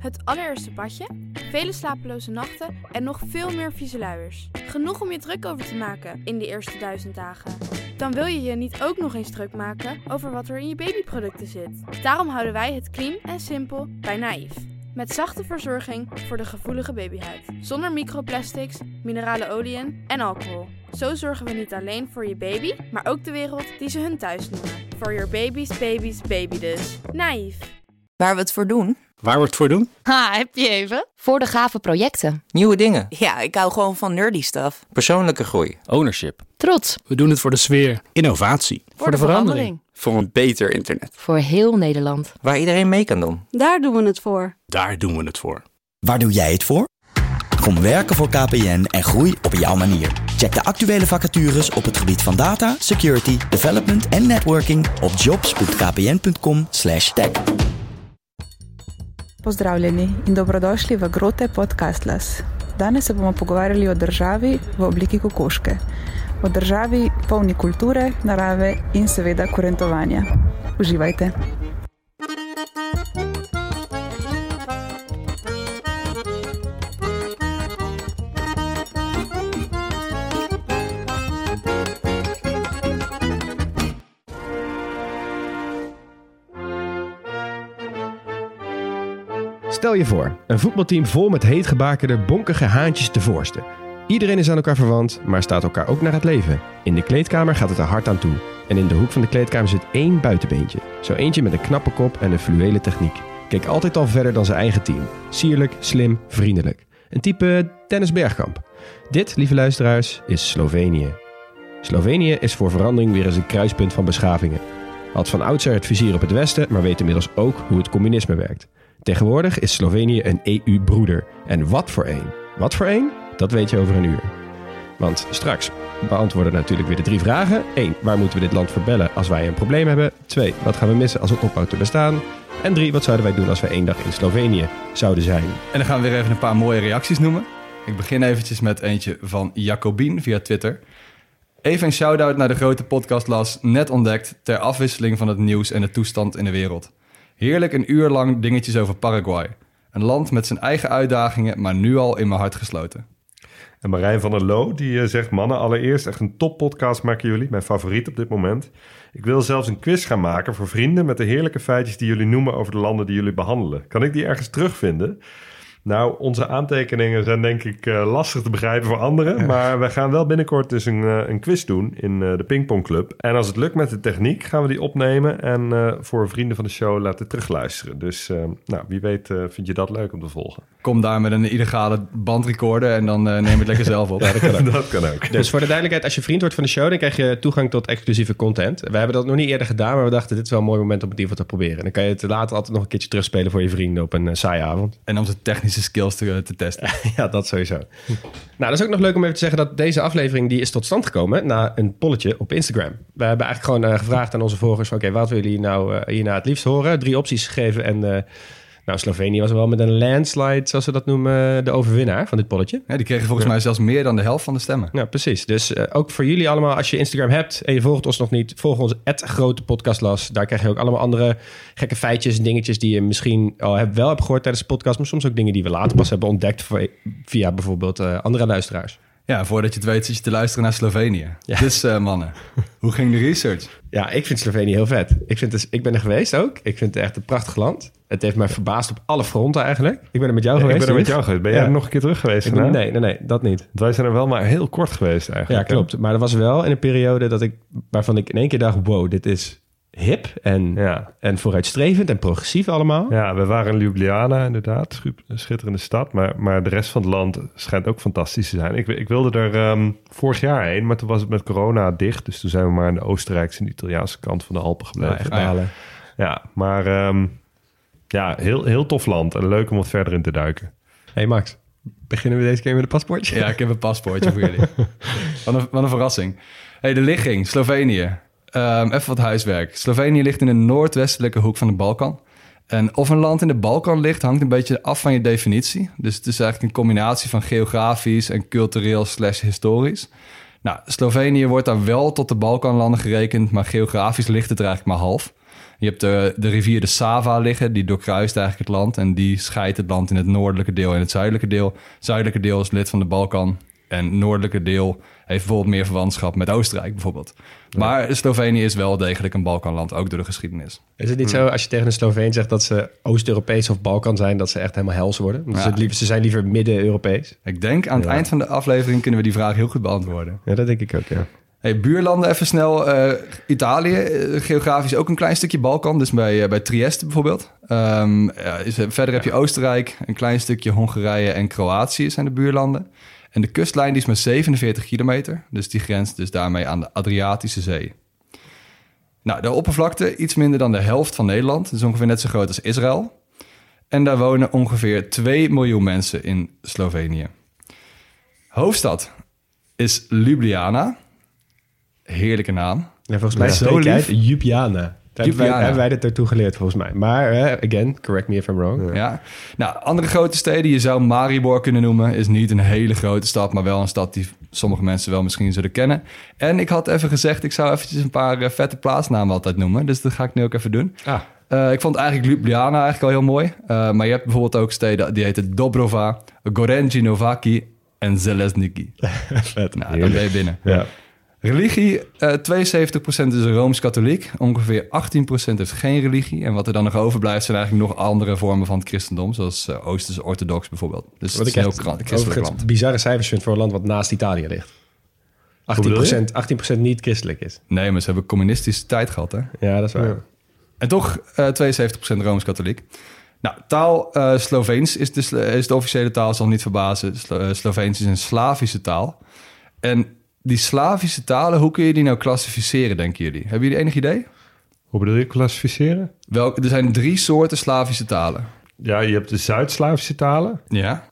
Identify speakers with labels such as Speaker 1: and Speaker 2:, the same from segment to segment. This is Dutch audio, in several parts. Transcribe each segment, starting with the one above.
Speaker 1: Het allereerste badje, vele slapeloze nachten en nog veel meer vieze luiers. Genoeg om je druk over te maken in die eerste 1000 dagen. Dan wil je je niet ook nog eens druk maken over wat er in je babyproducten zit. Daarom houden wij het clean en simpel bij Naïef. Met zachte verzorging voor de gevoelige babyhuid. Zonder microplastics, minerale oliën en alcohol. Zo zorgen we niet alleen voor je baby, maar ook de wereld die ze hun thuis noemen. For your baby's baby dus. Naïef.
Speaker 2: Waar we het voor doen?
Speaker 3: Waar we het voor doen?
Speaker 4: Ha, heb je even? Voor de gave projecten.
Speaker 5: Nieuwe dingen.
Speaker 2: Ja, ik hou gewoon van nerdy stuff.
Speaker 5: Persoonlijke groei.
Speaker 3: Ownership.
Speaker 4: Trots.
Speaker 3: We doen het voor de sfeer. Innovatie.
Speaker 4: Voor de verandering.
Speaker 6: Voor een beter internet.
Speaker 4: Voor heel Nederland.
Speaker 5: Waar iedereen mee kan doen.
Speaker 7: Daar doen we het voor.
Speaker 3: Daar doen we het voor.
Speaker 8: Waar doe jij het voor? Kom werken voor KPN en groei op jouw manier. Check de actuele vacatures op het gebied van data, security, development en networking op jobs.kpn.com/tech.
Speaker 9: Pozdravljeni in dobrodošli v Grote Podcastlas. Danes se bomo pogovarjali o državi v obliki kokoške. O državi polni kulture, narave in seveda kurentovanja. Uživajte.
Speaker 10: Stel je voor, een voetbalteam vol met heet gebakerde, bonkige haantjes te voorste. Iedereen is aan elkaar verwant, maar staat elkaar ook naar het leven. In de kleedkamer gaat het er hard aan toe. En in de hoek van de kleedkamer zit één buitenbeentje. Zo eentje met een knappe kop en een fluwelen techniek. Keek altijd al verder dan zijn eigen team. Sierlijk, slim, vriendelijk. Een type Dennis Bergkamp. Dit, lieve luisteraars, is Slovenië. Slovenië is voor verandering weer eens een kruispunt van beschavingen. Had van oudsher het vizier op het westen, maar weet inmiddels ook hoe het communisme werkt. Tegenwoordig is Slovenië een EU-broeder. En wat voor één? Wat voor één? Dat weet je over een uur. Want straks beantwoorden natuurlijk weer de 3 vragen. 1. Waar moeten we dit land voor bellen als wij een probleem hebben? 2. Wat gaan we missen als het ophoudt te bestaan? En 3. Wat zouden wij doen als we 1 dag in Slovenië zouden zijn?
Speaker 6: En dan gaan we weer even een paar mooie reacties noemen. Ik begin eventjes met eentje van Jacobien via Twitter. Even een shout-out naar de Grote Podcastlas, net ontdekt ter afwisseling van het nieuws en de toestand in de wereld. Heerlijk een uur lang dingetjes over Paraguay. Een land met zijn eigen uitdagingen, maar nu al in mijn hart gesloten.
Speaker 11: En Marijn van der Loo, die zegt... Mannen, allereerst echt een toppodcast maken jullie. Mijn favoriet op dit moment. Ik wil zelfs een quiz gaan maken voor vrienden... met de heerlijke feitjes die jullie noemen over de landen die jullie behandelen. Kan ik die ergens terugvinden? Nou, onze aantekeningen zijn denk ik lastig te begrijpen voor anderen. Ja. Maar we gaan wel binnenkort dus een quiz doen in de Pingpongclub. En als het lukt met de techniek gaan we die opnemen... en voor vrienden van de show laten terugluisteren. Dus wie weet vind je dat leuk om te volgen.
Speaker 6: Kom daar met een illegale bandrecorder en dan neem het lekker zelf op.
Speaker 11: Ja, dat kan ook. Dat kan ook.
Speaker 10: Dus voor de duidelijkheid, als je vriend wordt van de show... dan krijg je toegang tot exclusieve content. We hebben dat nog niet eerder gedaan, maar we dachten... dit is wel een mooi moment om het in ieder geval te proberen. Dan kan je het later altijd nog een keertje terugspelen voor je vrienden... op een saaie avond.
Speaker 6: En onze technische skills te testen.
Speaker 10: Ja, dat sowieso. Nou, dat is ook nog leuk om even te zeggen... dat deze aflevering die is tot stand gekomen... na een polletje op Instagram. We hebben eigenlijk gewoon gevraagd aan onze volgers... van oké, wat willen jullie nou hierna het liefst horen? 3 opties gegeven en... Slovenië was wel met een landslide, zoals ze dat noemen, de overwinnaar van dit polletje.
Speaker 6: Ja, die kregen volgens mij zelfs meer dan de helft van de stemmen.
Speaker 10: Ja, precies. Dus ook voor jullie allemaal, als je Instagram hebt en je volgt ons nog niet, volg ons @grotepodcastlas. Daar krijg je ook allemaal andere gekke feitjes en dingetjes die je misschien al wel hebt gehoord tijdens de podcast, maar soms ook dingen die we later pas hebben ontdekt via bijvoorbeeld andere luisteraars.
Speaker 6: Ja, voordat je het weet zit je te luisteren naar Slovenië. Ja. Dus mannen, hoe ging de research?
Speaker 10: Ja, ik vind Slovenië heel vet. Ik ben er geweest ook. Ik vind het echt een prachtig land. Het heeft mij verbaasd op alle fronten eigenlijk. Ik ben er met jou geweest.
Speaker 11: Ik ben er met jou geweest. Ben jij er nog een keer terug geweest?
Speaker 10: Nee, dat niet.
Speaker 11: Wij zijn er wel maar heel kort geweest eigenlijk.
Speaker 10: Ja, klopt. Maar er was wel in een periode waarvan ik in één keer dacht... wow, dit is hip en vooruitstrevend en progressief allemaal.
Speaker 11: Ja, we waren in Ljubljana inderdaad. Een schitterende stad. Maar de rest van het land schijnt ook fantastisch te zijn. Ik wilde er vorig jaar heen, maar toen was het met corona dicht. Dus toen zijn we maar aan de Oostenrijkse en de Italiaanse kant van de Alpen gebleven. Ja, maar heel tof land. En leuk om wat verder in te duiken.
Speaker 10: Hey Max, beginnen we deze keer met een paspoortje?
Speaker 6: Ja, ik heb een paspoortje voor jullie. Wat een verrassing. Hey, de ligging, Slovenië. Even wat huiswerk. Slovenië ligt in de noordwestelijke hoek van de Balkan. En of een land in de Balkan ligt, hangt een beetje af van je definitie. Dus het is eigenlijk een combinatie van geografisch en cultureel/historisch. Nou, Slovenië wordt daar wel tot de Balkanlanden gerekend, maar geografisch ligt het er eigenlijk maar half. Je hebt de rivier de Sava liggen, die doorkruist eigenlijk het land. En die scheidt het land in het noordelijke deel en het zuidelijke deel. Het zuidelijke deel is lid van de Balkan. En het noordelijke deel heeft bijvoorbeeld meer verwantschap met Oostenrijk bijvoorbeeld. Ja. Maar Slovenië is wel degelijk een Balkanland, ook door de geschiedenis.
Speaker 10: Is het niet zo, als je tegen een Sloveen zegt dat ze Oost-Europees of Balkan zijn, dat ze echt helemaal hels worden? Want ze zijn liever Midden-Europees.
Speaker 6: Ik denk aan het eind van de aflevering kunnen we die vraag heel goed beantwoorden.
Speaker 10: Ja, dat denk ik ook, ja.
Speaker 6: Hey, buurlanden even snel. Italië, geografisch ook een klein stukje Balkan. Dus bij Trieste bijvoorbeeld. Verder heb je Oostenrijk, een klein stukje Hongarije en Kroatië zijn de buurlanden. En de kustlijn die is maar 47 kilometer. Dus die grenst dus daarmee aan de Adriatische Zee. Nou, de oppervlakte iets minder dan de helft van Nederland. Dus ongeveer net zo groot als Israël. En daar wonen ongeveer 2 miljoen mensen in Slovenië. Hoofdstad is Ljubljana. Heerlijke naam.
Speaker 10: Ja, volgens mij spreek jij het Ljubljana. Hebben wij dit ertoe geleerd volgens mij. Maar, again, correct me if I'm wrong.
Speaker 6: Ja. Nou, andere grote steden, je zou Maribor kunnen noemen. Is niet een hele grote stad, maar wel een stad die sommige mensen wel misschien zullen kennen. En ik had even gezegd, ik zou eventjes een paar vette plaatsnamen altijd noemen. Dus dat ga ik nu ook even doen. Ik vond eigenlijk Ljubljana eigenlijk al heel mooi. Maar je hebt bijvoorbeeld ook steden die heten Dobrova, Gorenje Novaki en Železnički.
Speaker 10: Vet.
Speaker 6: Nou, dan ben je binnen.
Speaker 10: Ja.
Speaker 6: Religie, 72% is Rooms-Katholiek. Ongeveer 18% heeft geen religie. En wat er dan nog overblijft zijn eigenlijk nog andere vormen van het christendom. Zoals Oosterse orthodox bijvoorbeeld. Dus
Speaker 10: wat
Speaker 6: het
Speaker 10: ik
Speaker 6: is
Speaker 10: echt
Speaker 6: een heel christelijk land.
Speaker 10: Bizarre cijfers vind voor een land wat naast Italië ligt. 18% niet christelijk is.
Speaker 6: Nee, maar ze hebben communistische tijd gehad, hè?
Speaker 10: Ja, dat is waar.
Speaker 6: Ja. En toch 72% Rooms-Katholiek. Nou, taal Sloveens is de officiële taal, zal niet verbazen. Sloveens is een Slavische taal. En die Slavische talen, hoe kun je die nou klassificeren, denken jullie? Hebben jullie enig idee?
Speaker 11: Hoe bedoel je klassificeren?
Speaker 6: Er zijn 3 soorten Slavische talen.
Speaker 11: Ja, je hebt de Zuid-Slavische talen.
Speaker 6: Ja.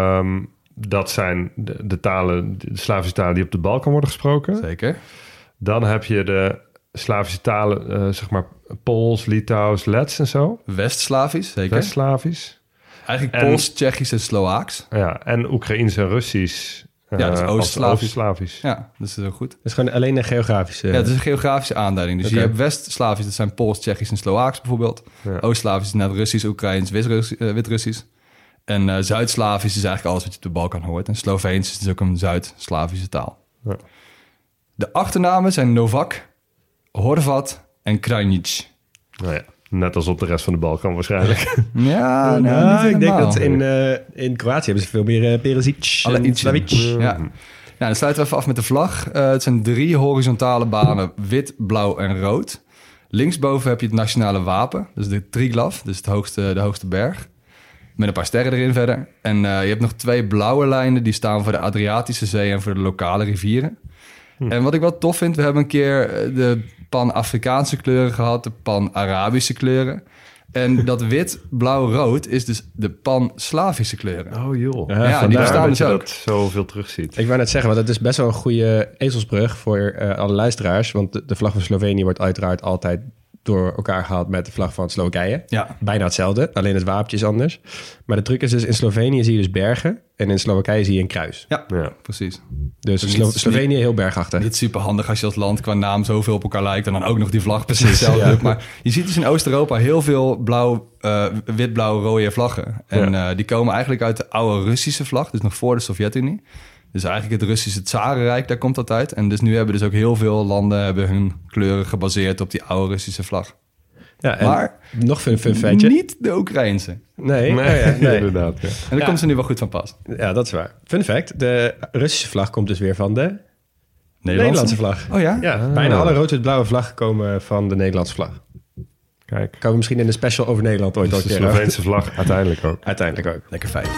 Speaker 11: Dat zijn de talen, de Slavische talen die op de Balkan worden gesproken.
Speaker 6: Zeker.
Speaker 11: Dan heb je de Slavische talen, zeg maar Pools, Litouws, Lets en zo.
Speaker 6: West-Slavisch, zeker.
Speaker 11: West-Slavisch.
Speaker 6: Eigenlijk Pools, Tsjechisch en Slovaaks.
Speaker 11: Ja, en Oekraïens en Russisch.
Speaker 6: Ja, dat is
Speaker 11: Oost-Slavisch.
Speaker 6: Ja, dat is heel goed.
Speaker 10: Dat is gewoon alleen een geografische...
Speaker 6: Ja, het is een geografische aanduiding. Dus je hebt West-Slavisch, dat zijn Pools, Tsjechisch en Slovaaks bijvoorbeeld. Ja. Oost-Slavisch is net Russisch, Oekraïens, Wit-Russisch. En Zuid-Slavisch is eigenlijk alles wat je op de Balkan hoort. En Sloveens is dus ook een Zuid-Slavische taal. Ja. De achternamen zijn Novak, Horvat en Krajnic.
Speaker 11: Nou ja, net als op de rest van de Balkan waarschijnlijk.
Speaker 10: Ik denk dat in Kroatië hebben ze veel meer Perisic en Slavic.
Speaker 6: Ja. Nou, dan sluiten we even af met de vlag. Het zijn 3 horizontale banen, wit, blauw en rood. Linksboven heb je het nationale wapen, dus de Triglav, dus de hoogste berg. Met een paar sterren erin verder. En je hebt nog 2 blauwe lijnen, die staan voor de Adriatische Zee en voor de lokale rivieren. En wat ik wel tof vind, we hebben een keer de Pan-Afrikaanse kleuren gehad, de Pan-Arabische kleuren. En dat wit, blauw, rood is dus de Pan-Slavische kleuren.
Speaker 11: Oh joh.
Speaker 6: Ja, die bestaan dus ook.
Speaker 11: Dat zoveel terugziet.
Speaker 10: Ik wou net zeggen, want het is best wel een goede ezelsbrug voor alle luisteraars. Want de vlag van Slovenië wordt uiteraard altijd door elkaar gehaald met de vlag van Slowakije.
Speaker 6: Ja.
Speaker 10: Bijna hetzelfde, alleen het wapentje is anders. Maar de truc is dus, in Slovenië zie je dus bergen en in Slowakije zie je een kruis.
Speaker 6: Ja, precies.
Speaker 10: Dus Slovenië heel bergachtig.
Speaker 6: Niet super handig als je als land qua naam zoveel op elkaar lijkt en dan ook nog die vlag precies hetzelfde doet. Maar je ziet dus in Oost-Europa heel veel wit, blauw, rode vlaggen. En die komen eigenlijk uit de oude Russische vlag, dus nog voor de Sovjet-Unie. Dus eigenlijk het Russische Tsarenrijk, daar komt dat uit. En dus nu hebben dus ook heel veel landen hebben hun kleuren gebaseerd op die oude Russische vlag.
Speaker 10: Ja, en
Speaker 6: maar
Speaker 10: nog fun feitje.
Speaker 6: Niet de Oekraïnse.
Speaker 10: Nee.
Speaker 11: Inderdaad. Ja.
Speaker 6: En daar komt ze nu wel goed van pas.
Speaker 10: Ja, dat is waar. Fun fact, de Russische vlag komt dus weer van de Nederlandse vlag.
Speaker 6: Oh ja?
Speaker 10: Ja, bijna alle rood-wit-blauwe vlaggen komen van de Nederlandse vlag.
Speaker 11: Kijk.
Speaker 10: Komen we misschien in een special over Nederland ooit
Speaker 11: dus de Sloveense vlag uiteindelijk ook.
Speaker 10: Uiteindelijk ook.
Speaker 6: Lekker feit.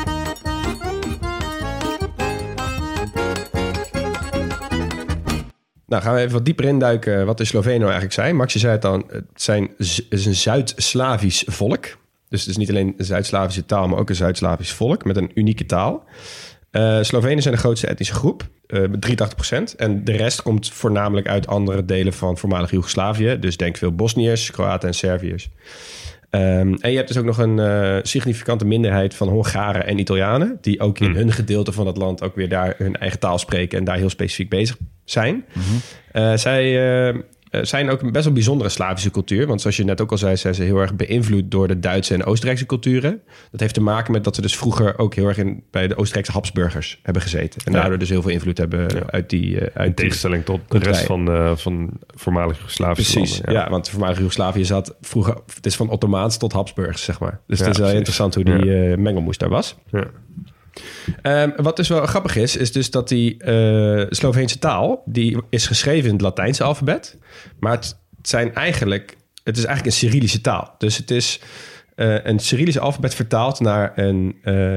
Speaker 10: Nou, gaan we even wat dieper induiken wat de Slovenen nou eigenlijk zijn. Max, je zei het al, het is een Zuid-Slavisch volk. Dus het is niet alleen een Zuid-Slavische taal, maar ook een Zuid-Slavisch volk met een unieke taal. Slovenen zijn de grootste etnische groep, met 83%. En de rest komt voornamelijk uit andere delen van voormalig Joegoslavië. Dus denk veel Bosniërs, Kroaten en Serviërs. En je hebt dus ook nog een significante minderheid van Hongaren en Italianen, die ook in hun gedeelte van het land ook weer daar hun eigen taal spreken en daar heel specifiek bezig zijn. Zij zijn ook een best wel bijzondere Slavische cultuur. Want zoals je net ook al zei, zijn ze heel erg beïnvloed door de Duitse en Oostenrijkse culturen. Dat heeft te maken met dat ze dus vroeger ook heel erg bij de Oostenrijkse Habsburgers hebben gezeten. En daardoor dus heel veel invloed hebben uit die... in
Speaker 11: tegenstelling tot de rest van voormalig Joegoslavische
Speaker 10: Precies,
Speaker 11: landen.
Speaker 10: ja, want voormalig Joegoslavië zat vroeger... Het is van Ottomaans tot Habsburgs, zeg maar. Dus het is wel interessant hoe die mengelmoes daar was. Ja. Wat dus wel grappig is dus dat die Sloveense taal... die is geschreven in het Latijnse alfabet. Maar het is eigenlijk een Cyrillische taal. Dus het is een Cyrillisch alfabet vertaald naar een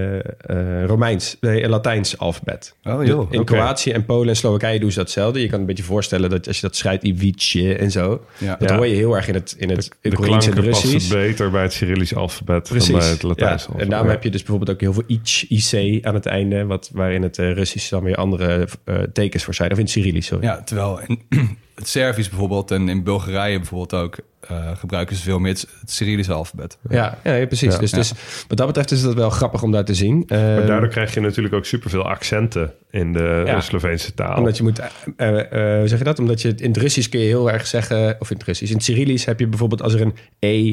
Speaker 10: Latijns alfabet.
Speaker 11: Oh, joh,
Speaker 10: in Kroatië en Polen en Slowakije doen ze datzelfde. Je kan een beetje voorstellen dat als je dat schrijft, Ivice en zo... Dat hoor je heel erg in het Oekraïens en Russisch.
Speaker 11: Passen beter bij het Cyrillisch alfabet dan bij het Latijnse alfabet.
Speaker 10: En daarom heb je dus bijvoorbeeld ook heel veel IC aan het einde... waarin het Russisch dan weer andere tekens voor zijn. Of in het Cyrillisch, sorry.
Speaker 6: Ja, terwijl in het Servisch bijvoorbeeld en in Bulgarije bijvoorbeeld ook... gebruiken ze veel meer het Cyrillische alfabet.
Speaker 10: Ja, precies.
Speaker 6: Ja.
Speaker 10: Dus wat dat betreft is het wel grappig om daar te zien.
Speaker 11: Maar daardoor krijg je natuurlijk ook superveel accenten in de Sloveense taal.
Speaker 10: Omdat je moet, hoe zeg je dat? Omdat je in het Russisch kun je heel erg zeggen... Of in het Russisch. In het Cyrillisch heb je bijvoorbeeld als er een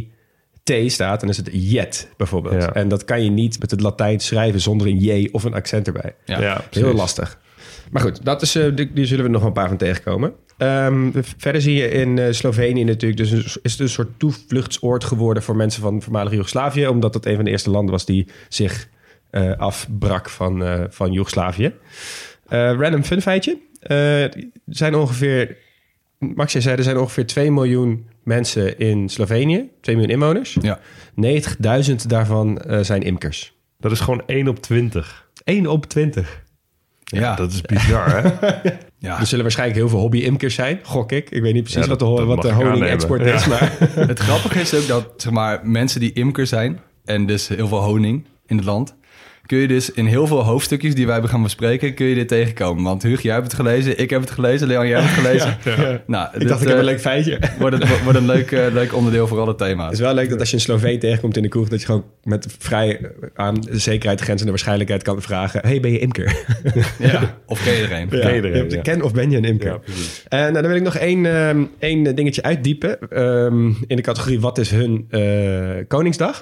Speaker 10: E-T staat... dan is het jet bijvoorbeeld. Ja. En dat kan je niet met het Latijn schrijven zonder een J of een accent erbij. Ja, heel lastig. Maar goed, dat is, die zullen we nog een paar van tegenkomen. Verder zie je in Slovenië natuurlijk... dus is het een soort toevluchtsoord geworden... voor mensen van voormalig Joegoslavië... omdat het een van de eerste landen was die zich afbrak van Joegoslavië. Random fun feitje. Zijn ongeveer... Max, jij zei, er zijn ongeveer 2 miljoen mensen in Slovenië. 2 miljoen inwoners. Ja. 90.000 daarvan zijn imkers.
Speaker 11: Dat is gewoon 1 op 20.
Speaker 10: 1 op 20.
Speaker 11: Ja, dat is bizar, hè?
Speaker 10: Ja. Er zullen waarschijnlijk heel veel hobby-imkers zijn, gok ik. Ik weet niet precies wat de honing-export is. Maar
Speaker 6: het grappige is ook dat zeg maar, mensen die imker zijn... en dus heel veel honing in het land... kun je dus in heel veel hoofdstukjes die wij hebben gaan bespreken... kun je dit tegenkomen. Want Huug, jij hebt het gelezen, ik heb het gelezen... Leon, jij hebt het gelezen.
Speaker 10: Ja. Nou, ik dacht, ik heb een leuk feitje.
Speaker 6: Wordt een leuk onderdeel voor alle thema's.
Speaker 10: Het is wel leuk dat als je een Sloveen tegenkomt in de kroeg... dat je gewoon met vrij aan de zekerheid grenzende waarschijnlijk kan vragen... hey, ben je imker?
Speaker 6: Ja, of ken je er een?
Speaker 10: Ken of ben je een imker? Ja, en dan wil ik nog één dingetje uitdiepen... in de categorie wat is hun Koningsdag?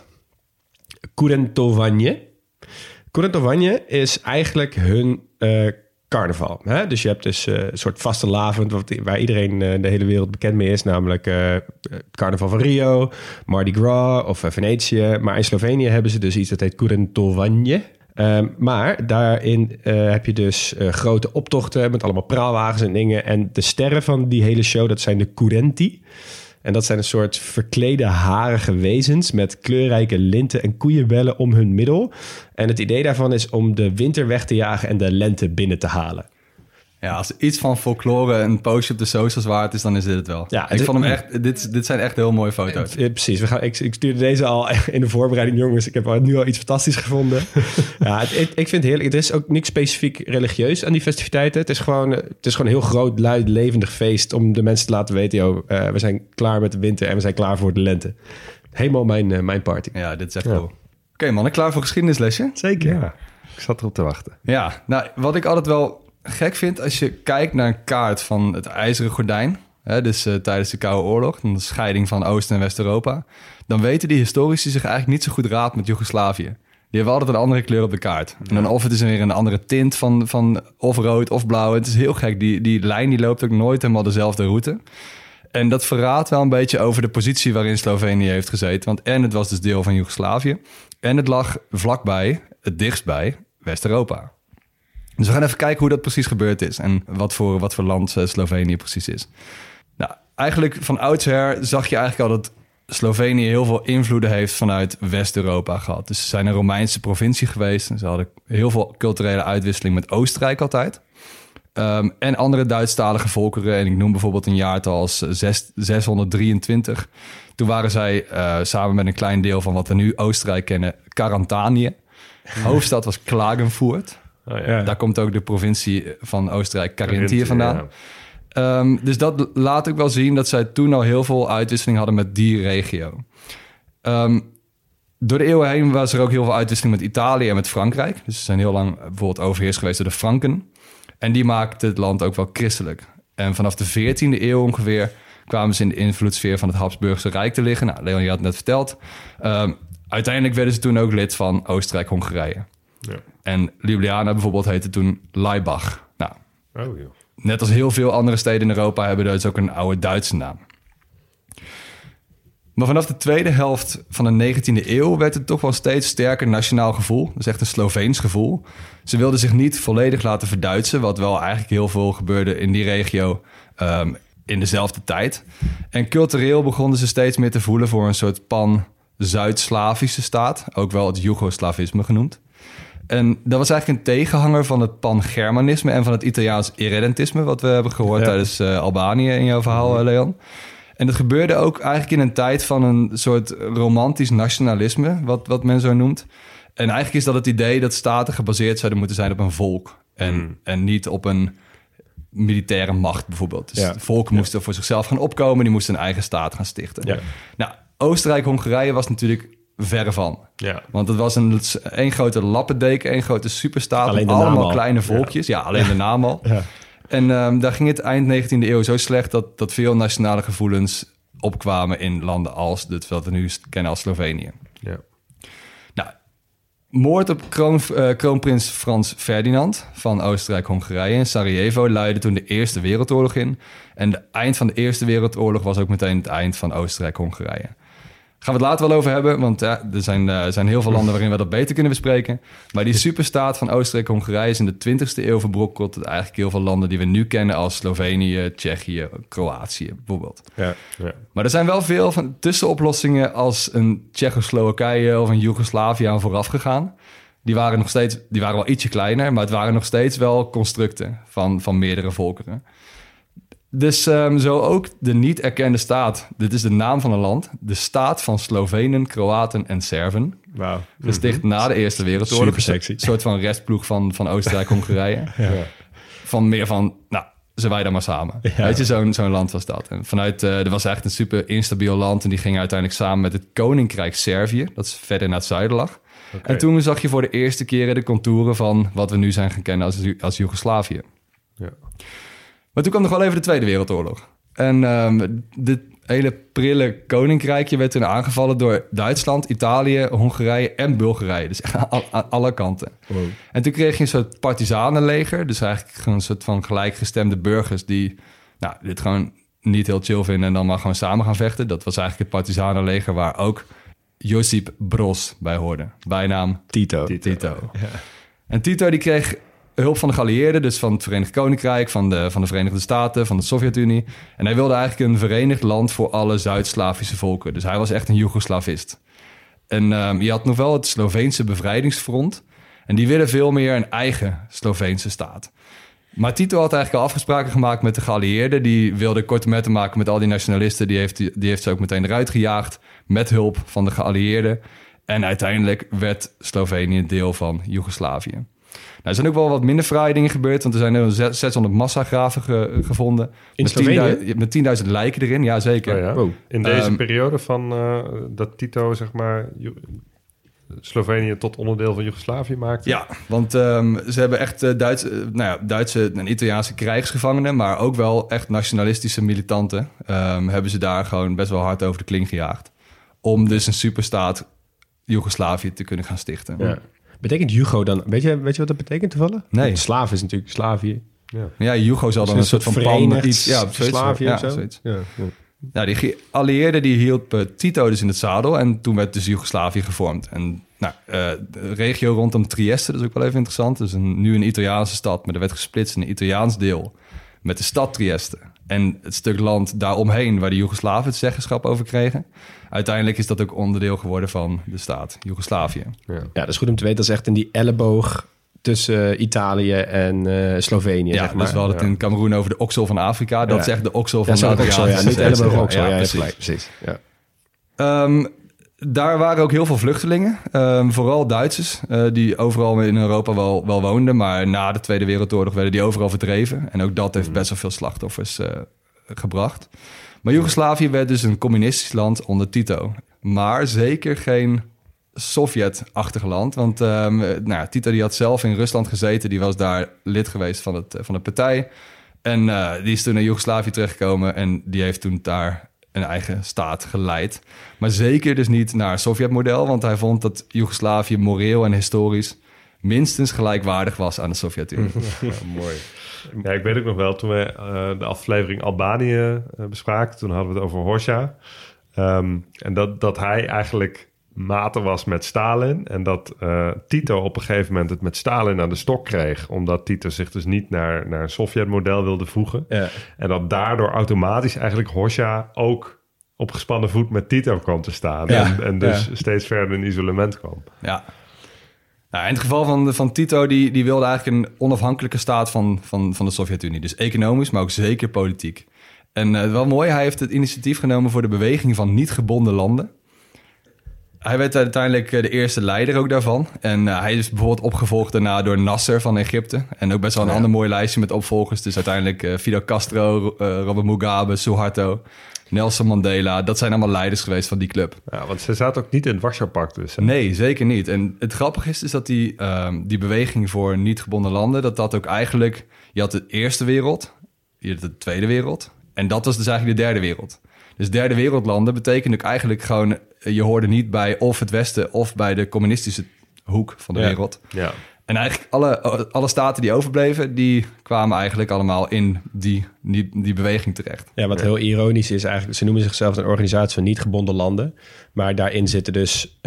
Speaker 10: Kurentovanje. Kurentovanje is eigenlijk hun carnaval. Hè? Dus je hebt dus een soort vastelavond... waar iedereen de hele wereld bekend mee is. Namelijk het carnaval van Rio, Mardi Gras of Venetië. Maar in Slovenië hebben ze dus iets dat heet Kurentovanje. Maar daarin heb je dus grote optochten... met allemaal praalwagens en dingen. En de sterren van die hele show, dat zijn de Kurenti... En dat zijn een soort verklede harige wezens... met kleurrijke linten en koeienbellen om hun middel. En het idee daarvan is om de winter weg te jagen... en de lente binnen te halen.
Speaker 6: Ja, als iets van folklore een postje op de socials waard is... dan is dit het wel. Ja, ik vond hem echt... Dit zijn echt heel mooie foto's.
Speaker 10: Precies. Ik stuurde deze al in de voorbereiding, jongens. Ik heb nu al iets fantastisch gevonden. Ja, ik vind het heerlijk. Het is ook niks specifiek religieus aan die festiviteiten. Het is gewoon een heel groot, luid, levendig feest... om de mensen te laten weten... we zijn klaar met de winter en we zijn klaar voor de lente. Helemaal mijn party.
Speaker 6: Ja, dit is echt cool. Oké, mannen, klaar voor geschiedenislesje?
Speaker 10: Zeker.
Speaker 11: Ja, ik zat erop te wachten.
Speaker 6: Ja, nou, wat ik altijd wel... gek vind als je kijkt naar een kaart van het IJzeren Gordijn... Hè, dus tijdens de Koude Oorlog, de scheiding van Oost- en West-Europa... dan weten die historici zich eigenlijk niet zo goed raad met Joegoslavië. Die hebben altijd een andere kleur op de kaart. En dan of het is weer een andere tint van of rood of blauw. Het is heel gek, die lijn die loopt ook nooit helemaal dezelfde route. En dat verraadt wel een beetje over de positie waarin Slovenië heeft gezeten. Want en het was dus deel van Joegoslavië... en het lag vlakbij, het dichtstbij, West-Europa... Dus we gaan even kijken hoe dat precies gebeurd is... en wat voor land Slovenië precies is. Nou, eigenlijk van oudsher zag je eigenlijk al... dat Slovenië heel veel invloeden heeft vanuit West-Europa gehad. Dus ze zijn een Romeinse provincie geweest... en ze hadden heel veel culturele uitwisseling met Oostenrijk altijd. En andere Duitsstalige volkeren. En ik noem bijvoorbeeld een jaartal als 623. Toen waren zij samen met een klein deel van wat we nu Oostenrijk kennen... Carantanië. Hoofdstad was Klagenfurt... Oh, ja. Daar komt ook de provincie van Oostenrijk, Carinthië, vandaan. Ja. Dus dat laat ook wel zien dat zij toen al heel veel uitwisseling hadden met die regio. Door de eeuwen heen was er ook heel veel uitwisseling met Italië en met Frankrijk. Dus ze zijn heel lang bijvoorbeeld overheerst geweest door de Franken. En die maakten het land ook wel christelijk. En vanaf de 14e eeuw ongeveer kwamen ze in de invloedssfeer van het Habsburgse Rijk te liggen. Nou, Leon, je had het net verteld. Uiteindelijk werden ze toen ook lid van Oostenrijk-Hongarije. Ja. En Ljubljana bijvoorbeeld heette toen Laibach. Nou, net als heel veel andere steden in Europa hebben dus ook een oude Duitse naam. Maar vanaf de tweede helft van de 19e eeuw werd het toch wel steeds sterker nationaal gevoel. Dat is echt een Sloveens gevoel. Ze wilden zich niet volledig laten verduitsen, wat wel eigenlijk heel veel gebeurde in die regio in dezelfde tijd. En cultureel begonnen ze steeds meer te voelen voor een soort pan-Zuid-Slavische staat, ook wel het Joegoslavisme genoemd. En dat was eigenlijk een tegenhanger van het pan-Germanisme en van het Italiaans irredentisme, wat we hebben gehoord tijdens Albanië in jouw verhaal, Leon. En dat gebeurde ook eigenlijk in een tijd van een soort romantisch nationalisme, wat men zo noemt. En eigenlijk is dat het idee dat staten gebaseerd zouden moeten zijn op een volk. En niet op een militaire macht bijvoorbeeld. Dus volken moesten voor zichzelf gaan opkomen, die moesten een eigen staat gaan stichten. Ja. Nou, Oostenrijk-Hongarije was natuurlijk verre van. Ja. Want het was één grote lappendeken, één grote superstaat. Alleen allemaal kleine volkjes. Ja, alleen de naam al. Ja. En daar ging het eind 19e eeuw zo slecht dat veel nationale gevoelens opkwamen in landen als wat we nu kennen als Slovenië. Ja. Nou, moord op kroonprins Frans Ferdinand van Oostenrijk-Hongarije in Sarajevo leidde toen de Eerste Wereldoorlog in. En het eind van de Eerste Wereldoorlog was ook meteen het eind van Oostenrijk-Hongarije. Gaan we het later wel over hebben, want er zijn heel veel landen waarin we dat beter kunnen bespreken. Maar die superstaat van Oostenrijk-Hongarije is in de 20e eeuw verbrokkeld tot eigenlijk heel veel landen die we nu kennen als Slovenië, Tsjechië, Kroatië bijvoorbeeld. Ja. Maar er zijn wel veel van tussenoplossingen als een Tsjechoslowakije of een Joegoslavië aan vooraf gegaan. Die waren wel ietsje kleiner, maar het waren nog steeds wel constructen van meerdere volkeren. Dus zo ook de niet erkende staat. Dit is de naam van een land. De staat van Slovenen, Kroaten en Serven. Wauw. Gesticht na de Eerste Wereldoorlog.
Speaker 10: Super sexy.
Speaker 6: Een soort van restploeg van Oostenrijk-Hongarije. Ze wij dan maar samen. Ja. Weet je, zo'n land was dat. En er was echt een super instabiel land. En die ging uiteindelijk samen met het Koninkrijk Servië. Dat is verder naar het zuiden lag. Okay. En toen zag je voor de eerste keren de contouren van wat we nu zijn gaan kennen als Joegoslavië. Ja. Maar toen kwam nog wel even de Tweede Wereldoorlog. En dit hele prille koninkrijkje werd toen aangevallen door Duitsland, Italië, Hongarije en Bulgarije. Dus echt aan alle kanten. Wow. En toen kreeg je een soort partisanenleger. Dus eigenlijk gewoon een soort van gelijkgestemde burgers die dit gewoon niet heel chill vinden en dan maar gewoon samen gaan vechten. Dat was eigenlijk het partisanenleger waar ook Josip Broz bij hoorde. Bijnaam Tito. Ja. En Tito die kreeg hulp van de geallieerden, dus van het Verenigd Koninkrijk, van de Verenigde Staten, van de Sovjet-Unie. En hij wilde eigenlijk een verenigd land voor alle Zuid-Slavische volken. Dus hij was echt een Joegoslavist. En je had nog wel het Sloveense Bevrijdingsfront. En die willen veel meer een eigen Sloveense staat. Maar Tito had eigenlijk al afspraken gemaakt met de geallieerden. Die wilde korte metten maken met al die nationalisten. Die heeft ze ook meteen eruit gejaagd met hulp van de geallieerden. En uiteindelijk werd Slovenië deel van Joegoslavië. Er zijn ook wel wat minder fraaie dingen gebeurd, want er zijn er 600 massagraven gevonden.
Speaker 10: In Slovenië?
Speaker 6: Met 10.000 lijken erin, ja zeker.
Speaker 11: Oh ja. Wow. In deze periode van dat Tito, zeg maar, Slovenië tot onderdeel van Joegoslavië maakte?
Speaker 6: Ja, want ze hebben echt Duitse en Italiaanse krijgsgevangenen, maar ook wel echt nationalistische militanten hebben ze daar gewoon best wel hard over de kling gejaagd. Om dus een superstaat Joegoslavië te kunnen gaan stichten. Ja.
Speaker 10: Betekent Jugo dan? Weet je wat dat betekent toevallig?
Speaker 6: Nee.
Speaker 10: Slaaf is natuurlijk Slavië.
Speaker 6: Ja, Jugo zal dan een soort van pan iets.
Speaker 10: Ja, Slavië of zo.
Speaker 6: Zoiets. Ja, die geallieerden die hielpen Tito dus in het zadel. En toen werd dus Joegoslavië gevormd. En de regio rondom Trieste, dat is ook wel even interessant. Dus nu een Italiaanse stad, maar er werd gesplitst in een Italiaans deel. Met de stad Trieste. En het stuk land daaromheen waar de Joegoslaven het zeggenschap over kregen. Uiteindelijk is dat ook onderdeel geworden van de staat Joegoslavië.
Speaker 10: Ja, dat is goed om te weten. Dat is echt in die elleboog tussen Italië en Slovenië.
Speaker 6: Ja,
Speaker 10: zeg maar.
Speaker 6: Dus we hadden het in Cameroen over de oksel van Afrika. Dat is echt de oksel van de Adriatische.
Speaker 10: Ja, niet elleboog oksel. Ja, precies. Ja.
Speaker 6: Daar waren ook heel veel vluchtelingen. Vooral Duitsers, die overal in Europa wel woonden. Maar na de Tweede Wereldoorlog werden die overal verdreven. En ook dat heeft best wel veel slachtoffers gebracht. Maar Joegoslavië werd dus een communistisch land onder Tito. Maar zeker geen Sovjet-achtig land. Want Tito die had zelf in Rusland gezeten. Die was daar lid geweest van de partij. En die is toen naar Joegoslavië terechtgekomen en die heeft toen daar een eigen staat geleid. Maar zeker dus niet naar het Sovjet-model, want hij vond dat Joegoslavië moreel en historisch minstens gelijkwaardig was aan de Sovjet-Unie.
Speaker 11: Ja, mooi. Ja, ik weet ook nog wel, toen we de aflevering Albanië bespraken, toen hadden we het over Hoxha. En dat hij eigenlijk maten was met Stalin. En dat Tito op een gegeven moment het met Stalin aan de stok kreeg. Omdat Tito zich dus niet naar een Sovjet-model wilde voegen. Ja. En dat daardoor automatisch eigenlijk Hoxha ook op gespannen voet met Tito kwam te staan. Ja. En dus steeds verder in isolement kwam. Ja.
Speaker 6: Nou, in het geval van Tito, die wilde eigenlijk een onafhankelijke staat van de Sovjet-Unie. Dus economisch, maar ook zeker politiek. En wel mooi, hij heeft het initiatief genomen voor de beweging van niet gebonden landen. Hij werd uiteindelijk de eerste leider ook daarvan. En hij is bijvoorbeeld opgevolgd daarna door Nasser van Egypte. En ook best wel een ander mooi lijstje met opvolgers. Dus uiteindelijk Fidel Castro, Robert Mugabe, Suharto, Nelson Mandela. Dat zijn allemaal leiders geweest van die club.
Speaker 11: Ja, want ze zaten ook niet in het Warschau-pact dus. Hè?
Speaker 6: Nee, zeker niet. En het grappige is dus dat die beweging voor niet gebonden landen, dat ook eigenlijk... Je had de eerste wereld, je had de tweede wereld. En dat was dus eigenlijk de derde wereld. Dus derde wereldlanden betekent ook eigenlijk gewoon... Je hoorde niet bij of het Westen of bij de communistische hoek van de wereld. Ja. En eigenlijk alle staten die overbleven... die kwamen eigenlijk allemaal in die beweging terecht.
Speaker 10: Ja, wat heel ironisch is eigenlijk... Ze noemen zichzelf een organisatie van niet gebonden landen. Maar daarin zitten dus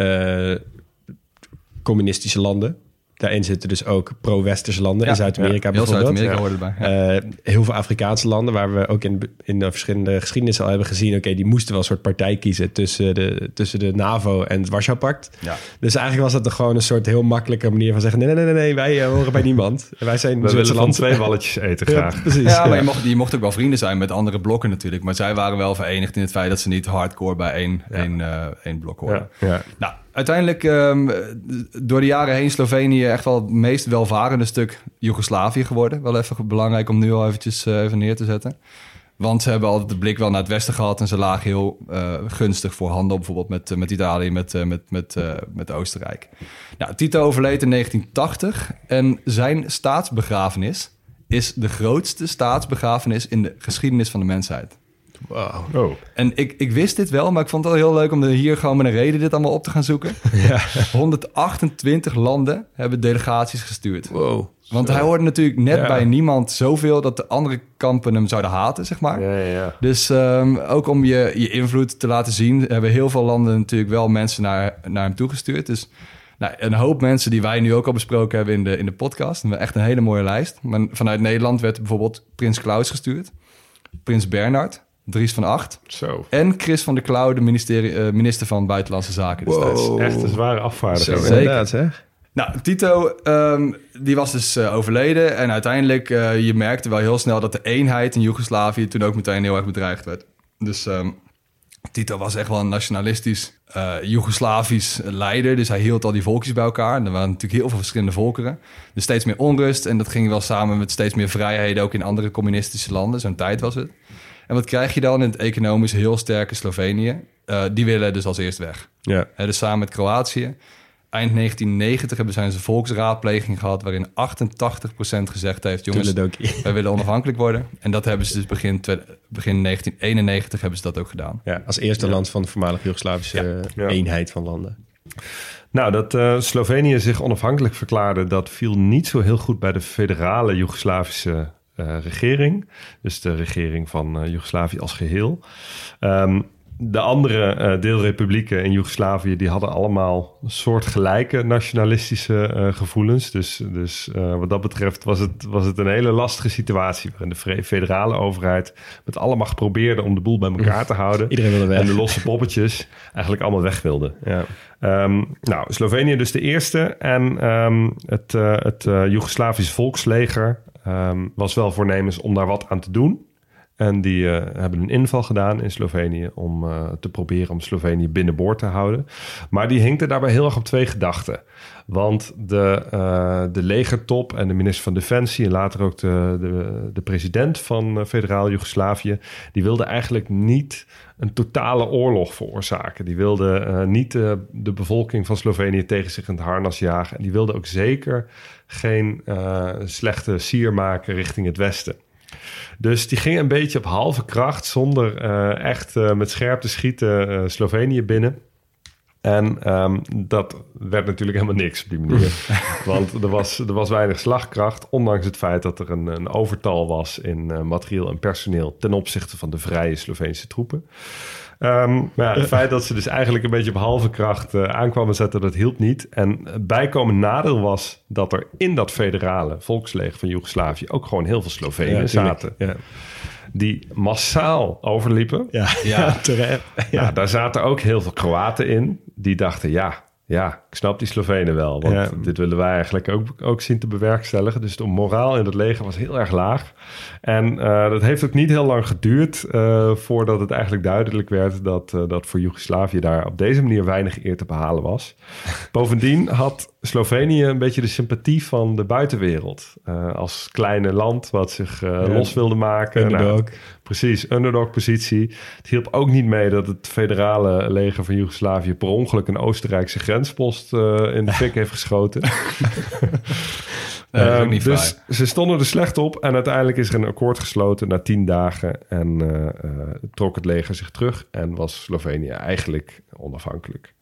Speaker 10: communistische landen... Daarin zitten dus ook pro-westerse landen. In Zuid-Amerika bijvoorbeeld. Heel
Speaker 6: Zuid-Amerika hoorde erbij.
Speaker 10: Heel veel Afrikaanse landen... waar we ook in de verschillende geschiedenissen al hebben gezien... oké, die moesten wel een soort partij kiezen... tussen de NAVO en het Warschau-pact. Ja. Dus eigenlijk was dat toch gewoon een soort heel makkelijke manier van zeggen... nee, wij horen bij niemand. Wij zijn
Speaker 11: we willen van 2 walletjes eten graag.
Speaker 10: Ja, precies.
Speaker 6: Ja, maar je mocht ook wel vrienden zijn met andere blokken natuurlijk. Maar zij waren wel verenigd in het feit... dat ze niet hardcore bij één blok hoorden. Ja. Nou, uiteindelijk, door de jaren heen... Slovenië echt wel het meest welvarende stuk Joegoslavië geworden. Wel even belangrijk om nu al eventjes even neer te zetten. Want ze hebben altijd de blik wel naar het westen gehad... en ze lagen heel gunstig voor handel. Bijvoorbeeld met Italië, met Oostenrijk. Nou, Tito overleed in 1980... en zijn staatsbegrafenis is de grootste staatsbegrafenis... in de geschiedenis van de mensheid.
Speaker 11: Wow. Oh.
Speaker 6: En ik wist dit wel, maar ik vond het wel heel leuk om hier gewoon met een reden dit allemaal op te gaan zoeken. Ja. 128 landen hebben delegaties gestuurd.
Speaker 10: Wow.
Speaker 6: Want hij hoorde natuurlijk net bij niemand zoveel dat de andere kampen hem zouden haten, zeg maar.
Speaker 11: Ja.
Speaker 6: Dus ook om je invloed te laten zien, hebben heel veel landen natuurlijk wel mensen naar hem toegestuurd. Dus een hoop mensen die wij nu ook al besproken hebben in de podcast. Echt een hele mooie lijst. Maar vanuit Nederland werd bijvoorbeeld Prins Klaus gestuurd. Prins Bernhard. Dries van Acht.
Speaker 11: Zo.
Speaker 6: En Chris van der Klauw, de minister van Buitenlandse Zaken destijds.
Speaker 11: Wow. Echt een zware afvaardiging.
Speaker 10: Zo, inderdaad, hè?
Speaker 6: Nou, Tito, die was dus overleden. En uiteindelijk, je merkte wel heel snel dat de eenheid in Joegoslavië toen ook meteen heel erg bedreigd werd. Dus Tito was echt wel een nationalistisch Joegoslavisch leider. Dus hij hield al die volkjes bij elkaar. En er waren natuurlijk heel veel verschillende volkeren. Dus steeds meer onrust. En dat ging wel samen met steeds meer vrijheden ook in andere communistische landen. Zo'n tijd was het. En wat krijg je dan in het economisch heel sterke Slovenië? Die willen dus als eerst weg.
Speaker 10: Ja.
Speaker 6: Dus samen met Kroatië. Eind 1990 hebben zij een volksraadpleging gehad... waarin 88% gezegd heeft... jongens, wij willen onafhankelijk worden. En dat hebben ze dus begin 1991 hebben ze dat ook gedaan.
Speaker 10: Ja, als eerste land van de voormalige Joegoslavische eenheid van landen.
Speaker 11: Nou, dat Slovenië zich onafhankelijk verklaarde... dat viel niet zo heel goed bij de federale Joegoslavische regering. Dus de regering van Joegoslavië als geheel. De andere deelrepublieken in Joegoslavië... die hadden allemaal soortgelijke nationalistische gevoelens. Dus wat dat betreft was het een hele lastige situatie... waarin de federale overheid met alle macht probeerde... om de boel bij elkaar te houden.
Speaker 10: Iedereen wilde weg.
Speaker 11: En de losse poppetjes eigenlijk allemaal weg wilden. Ja. Nou, Slovenië dus de eerste. En het Joegoslavische volksleger... was wel voornemens om daar wat aan te doen. En die hebben een inval gedaan in Slovenië... om te proberen om Slovenië binnenboord te houden. Maar die hinkte daarbij heel erg op 2 gedachten. Want de legertop en de minister van Defensie... en later ook de president van federaal Joegoslavië... die wilden eigenlijk niet een totale oorlog veroorzaken. Die wilden niet de bevolking van Slovenië tegen zich in het harnas jagen. En die wilden ook zeker geen slechte sier maken richting het westen. Dus die ging een beetje op halve kracht, zonder echt met scherp te schieten Slovenië binnen. En dat werd natuurlijk helemaal niks op die manier. Want er was weinig slagkracht, ondanks het feit dat er een overtal was in materieel en personeel ten opzichte van de vrije Sloveense troepen. Maar het feit dat ze dus eigenlijk een beetje op halve kracht aankwamen zetten, dat hielp niet. En bijkomend nadeel was dat er in dat federale volksleger van Joegoslavië ook gewoon heel veel Slovenen zaten. Ja. Die massaal overliepen.
Speaker 10: Ja, terecht. Ja.
Speaker 11: Nou, daar zaten ook heel veel Kroaten in. Die dachten, ja, ik snap die Slovenen wel. Want dit willen wij eigenlijk ook zien te bewerkstelligen. Dus de moraal in het leger was heel erg laag. En dat heeft ook niet heel lang geduurd voordat het eigenlijk duidelijk werd dat voor Joegoslavië daar op deze manier weinig eer te behalen was. Bovendien had Slovenië een beetje de sympathie van de buitenwereld. Als kleine land wat zich los wilde maken.
Speaker 10: Underdog.
Speaker 11: Precies, underdog-positie. Het hielp ook niet mee dat het federale leger van Joegoslavië per ongeluk een Oostenrijkse grenspost in de fik heeft geschoten. Dus ze stonden er slecht op en uiteindelijk is er een akkoord gesloten na 10 dagen en trok het leger zich terug en was Slovenië eigenlijk onafhankelijk.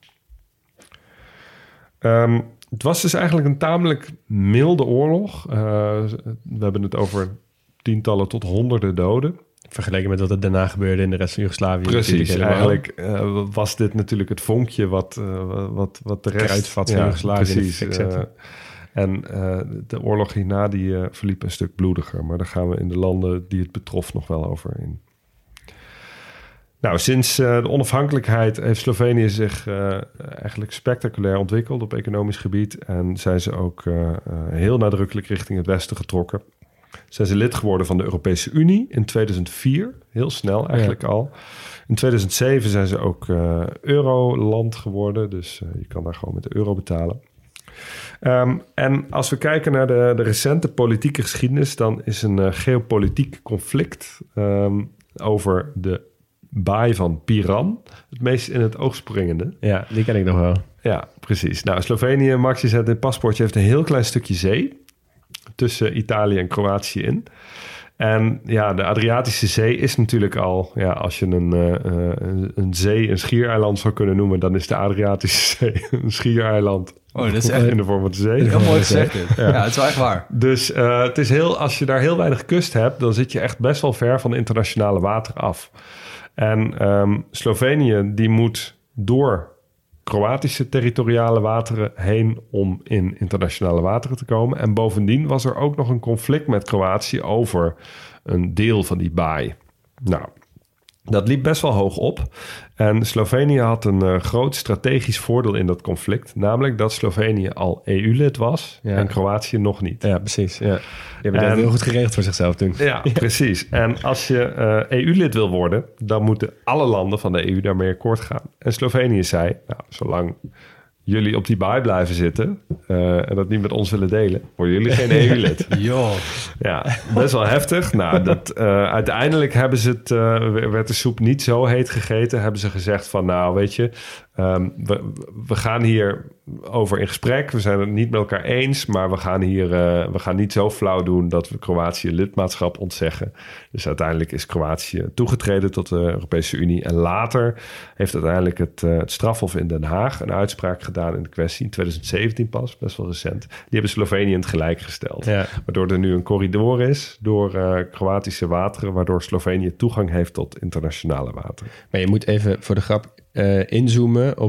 Speaker 11: Het was dus eigenlijk een tamelijk milde oorlog. We hebben het over tientallen tot honderden doden.
Speaker 10: Vergeleken met wat er daarna gebeurde in de rest van Joegoslavië.
Speaker 11: Precies, eigenlijk was dit natuurlijk het vonkje wat de rest...
Speaker 10: Kruidvat van Joegoslavië
Speaker 11: precies. En de oorlog hierna die verliep een stuk bloediger. Maar daar gaan we in de landen die het betrof nog wel over in. Nou, sinds de onafhankelijkheid heeft Slovenië zich eigenlijk spectaculair ontwikkeld op economisch gebied. En zijn ze ook heel nadrukkelijk richting het westen getrokken. Zijn ze lid geworden van de Europese Unie in 2004. Heel snel eigenlijk al. In 2007 zijn ze ook euroland geworden. Dus je kan daar gewoon met de euro betalen. En als we kijken naar de recente politieke geschiedenis, dan is een geopolitiek conflict over de baai van Piran het meest in het oog springende.
Speaker 10: Ja, die ken ik nog wel.
Speaker 11: Ja, precies. Nou, Slovenië, Max, je zet in het paspoortje, heeft een heel klein stukje zee tussen Italië en Kroatië in. En ja, de Adriatische Zee is natuurlijk al, als je een zee een schiereiland zou kunnen noemen, dan is de Adriatische Zee een schiereiland.
Speaker 3: Oh, dat is echt
Speaker 11: in de vorm van de zee.
Speaker 3: Dat is heel mooi gezegd. Ja, het is wel echt waar.
Speaker 11: Dus het is als je daar heel weinig kust hebt, dan zit je echt best wel ver van de internationale wateren af. En Slovenië die moet door Kroatische territoriale wateren heen om in internationale wateren te komen. En bovendien was er ook nog een conflict met Kroatië over een deel van die baai. Nou, dat liep best wel hoog op. En Slovenië had een groot strategisch voordeel in dat conflict. Namelijk dat Slovenië al EU-lid was en Kroatië nog niet.
Speaker 10: Ja, precies. Ja. Die hebben dat heel goed geregeld voor zichzelf toen.
Speaker 11: Ja, precies. En als je EU-lid wil worden, dan moeten alle landen van de EU daarmee akkoord gaan. En Slovenië zei, nou, zolang jullie op die baai blijven zitten en dat niet met ons willen delen, worden jullie geen EU-lid.
Speaker 3: Joh.
Speaker 11: Ja, best wel heftig. Nou, uiteindelijk hebben ze werd de soep niet zo heet gegeten. Hebben ze gezegd van, nou, weet je, we gaan hier over in gesprek. We zijn het niet met elkaar eens, maar we gaan niet zo flauw doen dat we Kroatië lidmaatschap ontzeggen. Dus uiteindelijk is Kroatië toegetreden tot de Europese Unie. En later heeft uiteindelijk het strafhof in Den Haag een uitspraak gedaan in de kwestie. In 2017 pas, best wel recent. Die hebben Slovenië in het gelijk gesteld. Ja. Waardoor er nu een corridor is door Kroatische wateren, waardoor Slovenië toegang heeft tot internationale wateren.
Speaker 10: Maar je moet even voor de grap inzoomen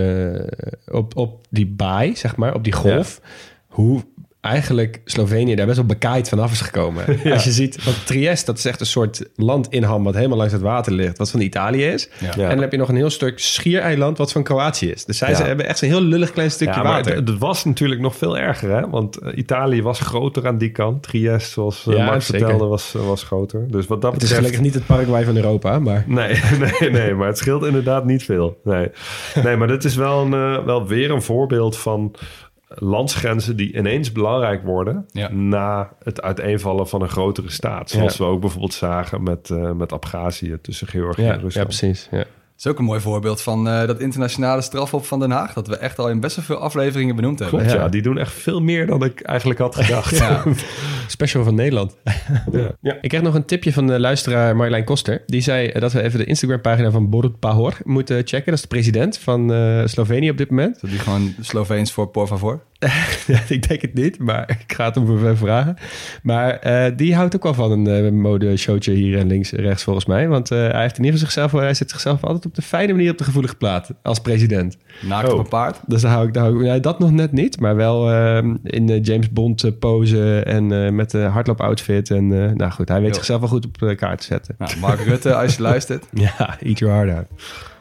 Speaker 10: op die baai, zeg maar, op die golf. Ja. Hoe eigenlijk Slovenië daar best wel bekaaid vanaf is gekomen. Ja. Als je ziet, want Trieste, dat is echt een soort landinham wat helemaal langs het water ligt, wat van Italië is. Ja. Ja. En dan heb je nog een heel stuk schiereiland wat van Kroatië is. Dus ze hebben echt een heel lullig klein stukje water.
Speaker 11: Het was natuurlijk nog veel erger, hè? Want Italië was groter aan die kant. Trieste, zoals Max vertelde, was groter. Dus wat dat
Speaker 10: het is gelukkig niet het Paraguay van Europa, maar...
Speaker 11: Nee, maar het scheelt inderdaad niet veel. Nee, maar dit is wel weer een voorbeeld van landsgrenzen die ineens belangrijk worden na het uiteenvallen van een grotere staat. Zoals we ook bijvoorbeeld zagen met Abhazie tussen Georgië en Rusland.
Speaker 10: Ja, precies. Ja.
Speaker 6: is ook een mooi voorbeeld van dat internationale strafhof van Den Haag. Dat we echt al in best wel veel afleveringen benoemd hebben.
Speaker 11: Klopt, ja. Die doen echt veel meer dan ik eigenlijk had gedacht.
Speaker 10: Ja. Special van Nederland. Ja. Ik kreeg nog een tipje van de luisteraar Marjolein Koster. Die zei dat we even de Instagram-pagina van Borut Pahor moeten checken. Dat is de president van Slovenië op dit moment.
Speaker 6: Dat die gewoon Sloveens voor por favor?
Speaker 10: Ik denk het niet, maar ik ga het hem even vragen. Maar die houdt ook wel van een modeshowtje hier en links rechts volgens mij. Want hij heeft in ieder geval hij zet zichzelf altijd op de fijne manier op de gevoelige plaat als president.
Speaker 6: Naakt op een paard?
Speaker 10: Dus daar hou ik dat nog net niet, maar wel in James Bond pose en met de hardloop-outfit. En nou goed, hij weet zichzelf wel goed op de kaart te zetten.
Speaker 6: Nou, Mark Rutte, als je luistert.
Speaker 10: Ja, eat your heart out.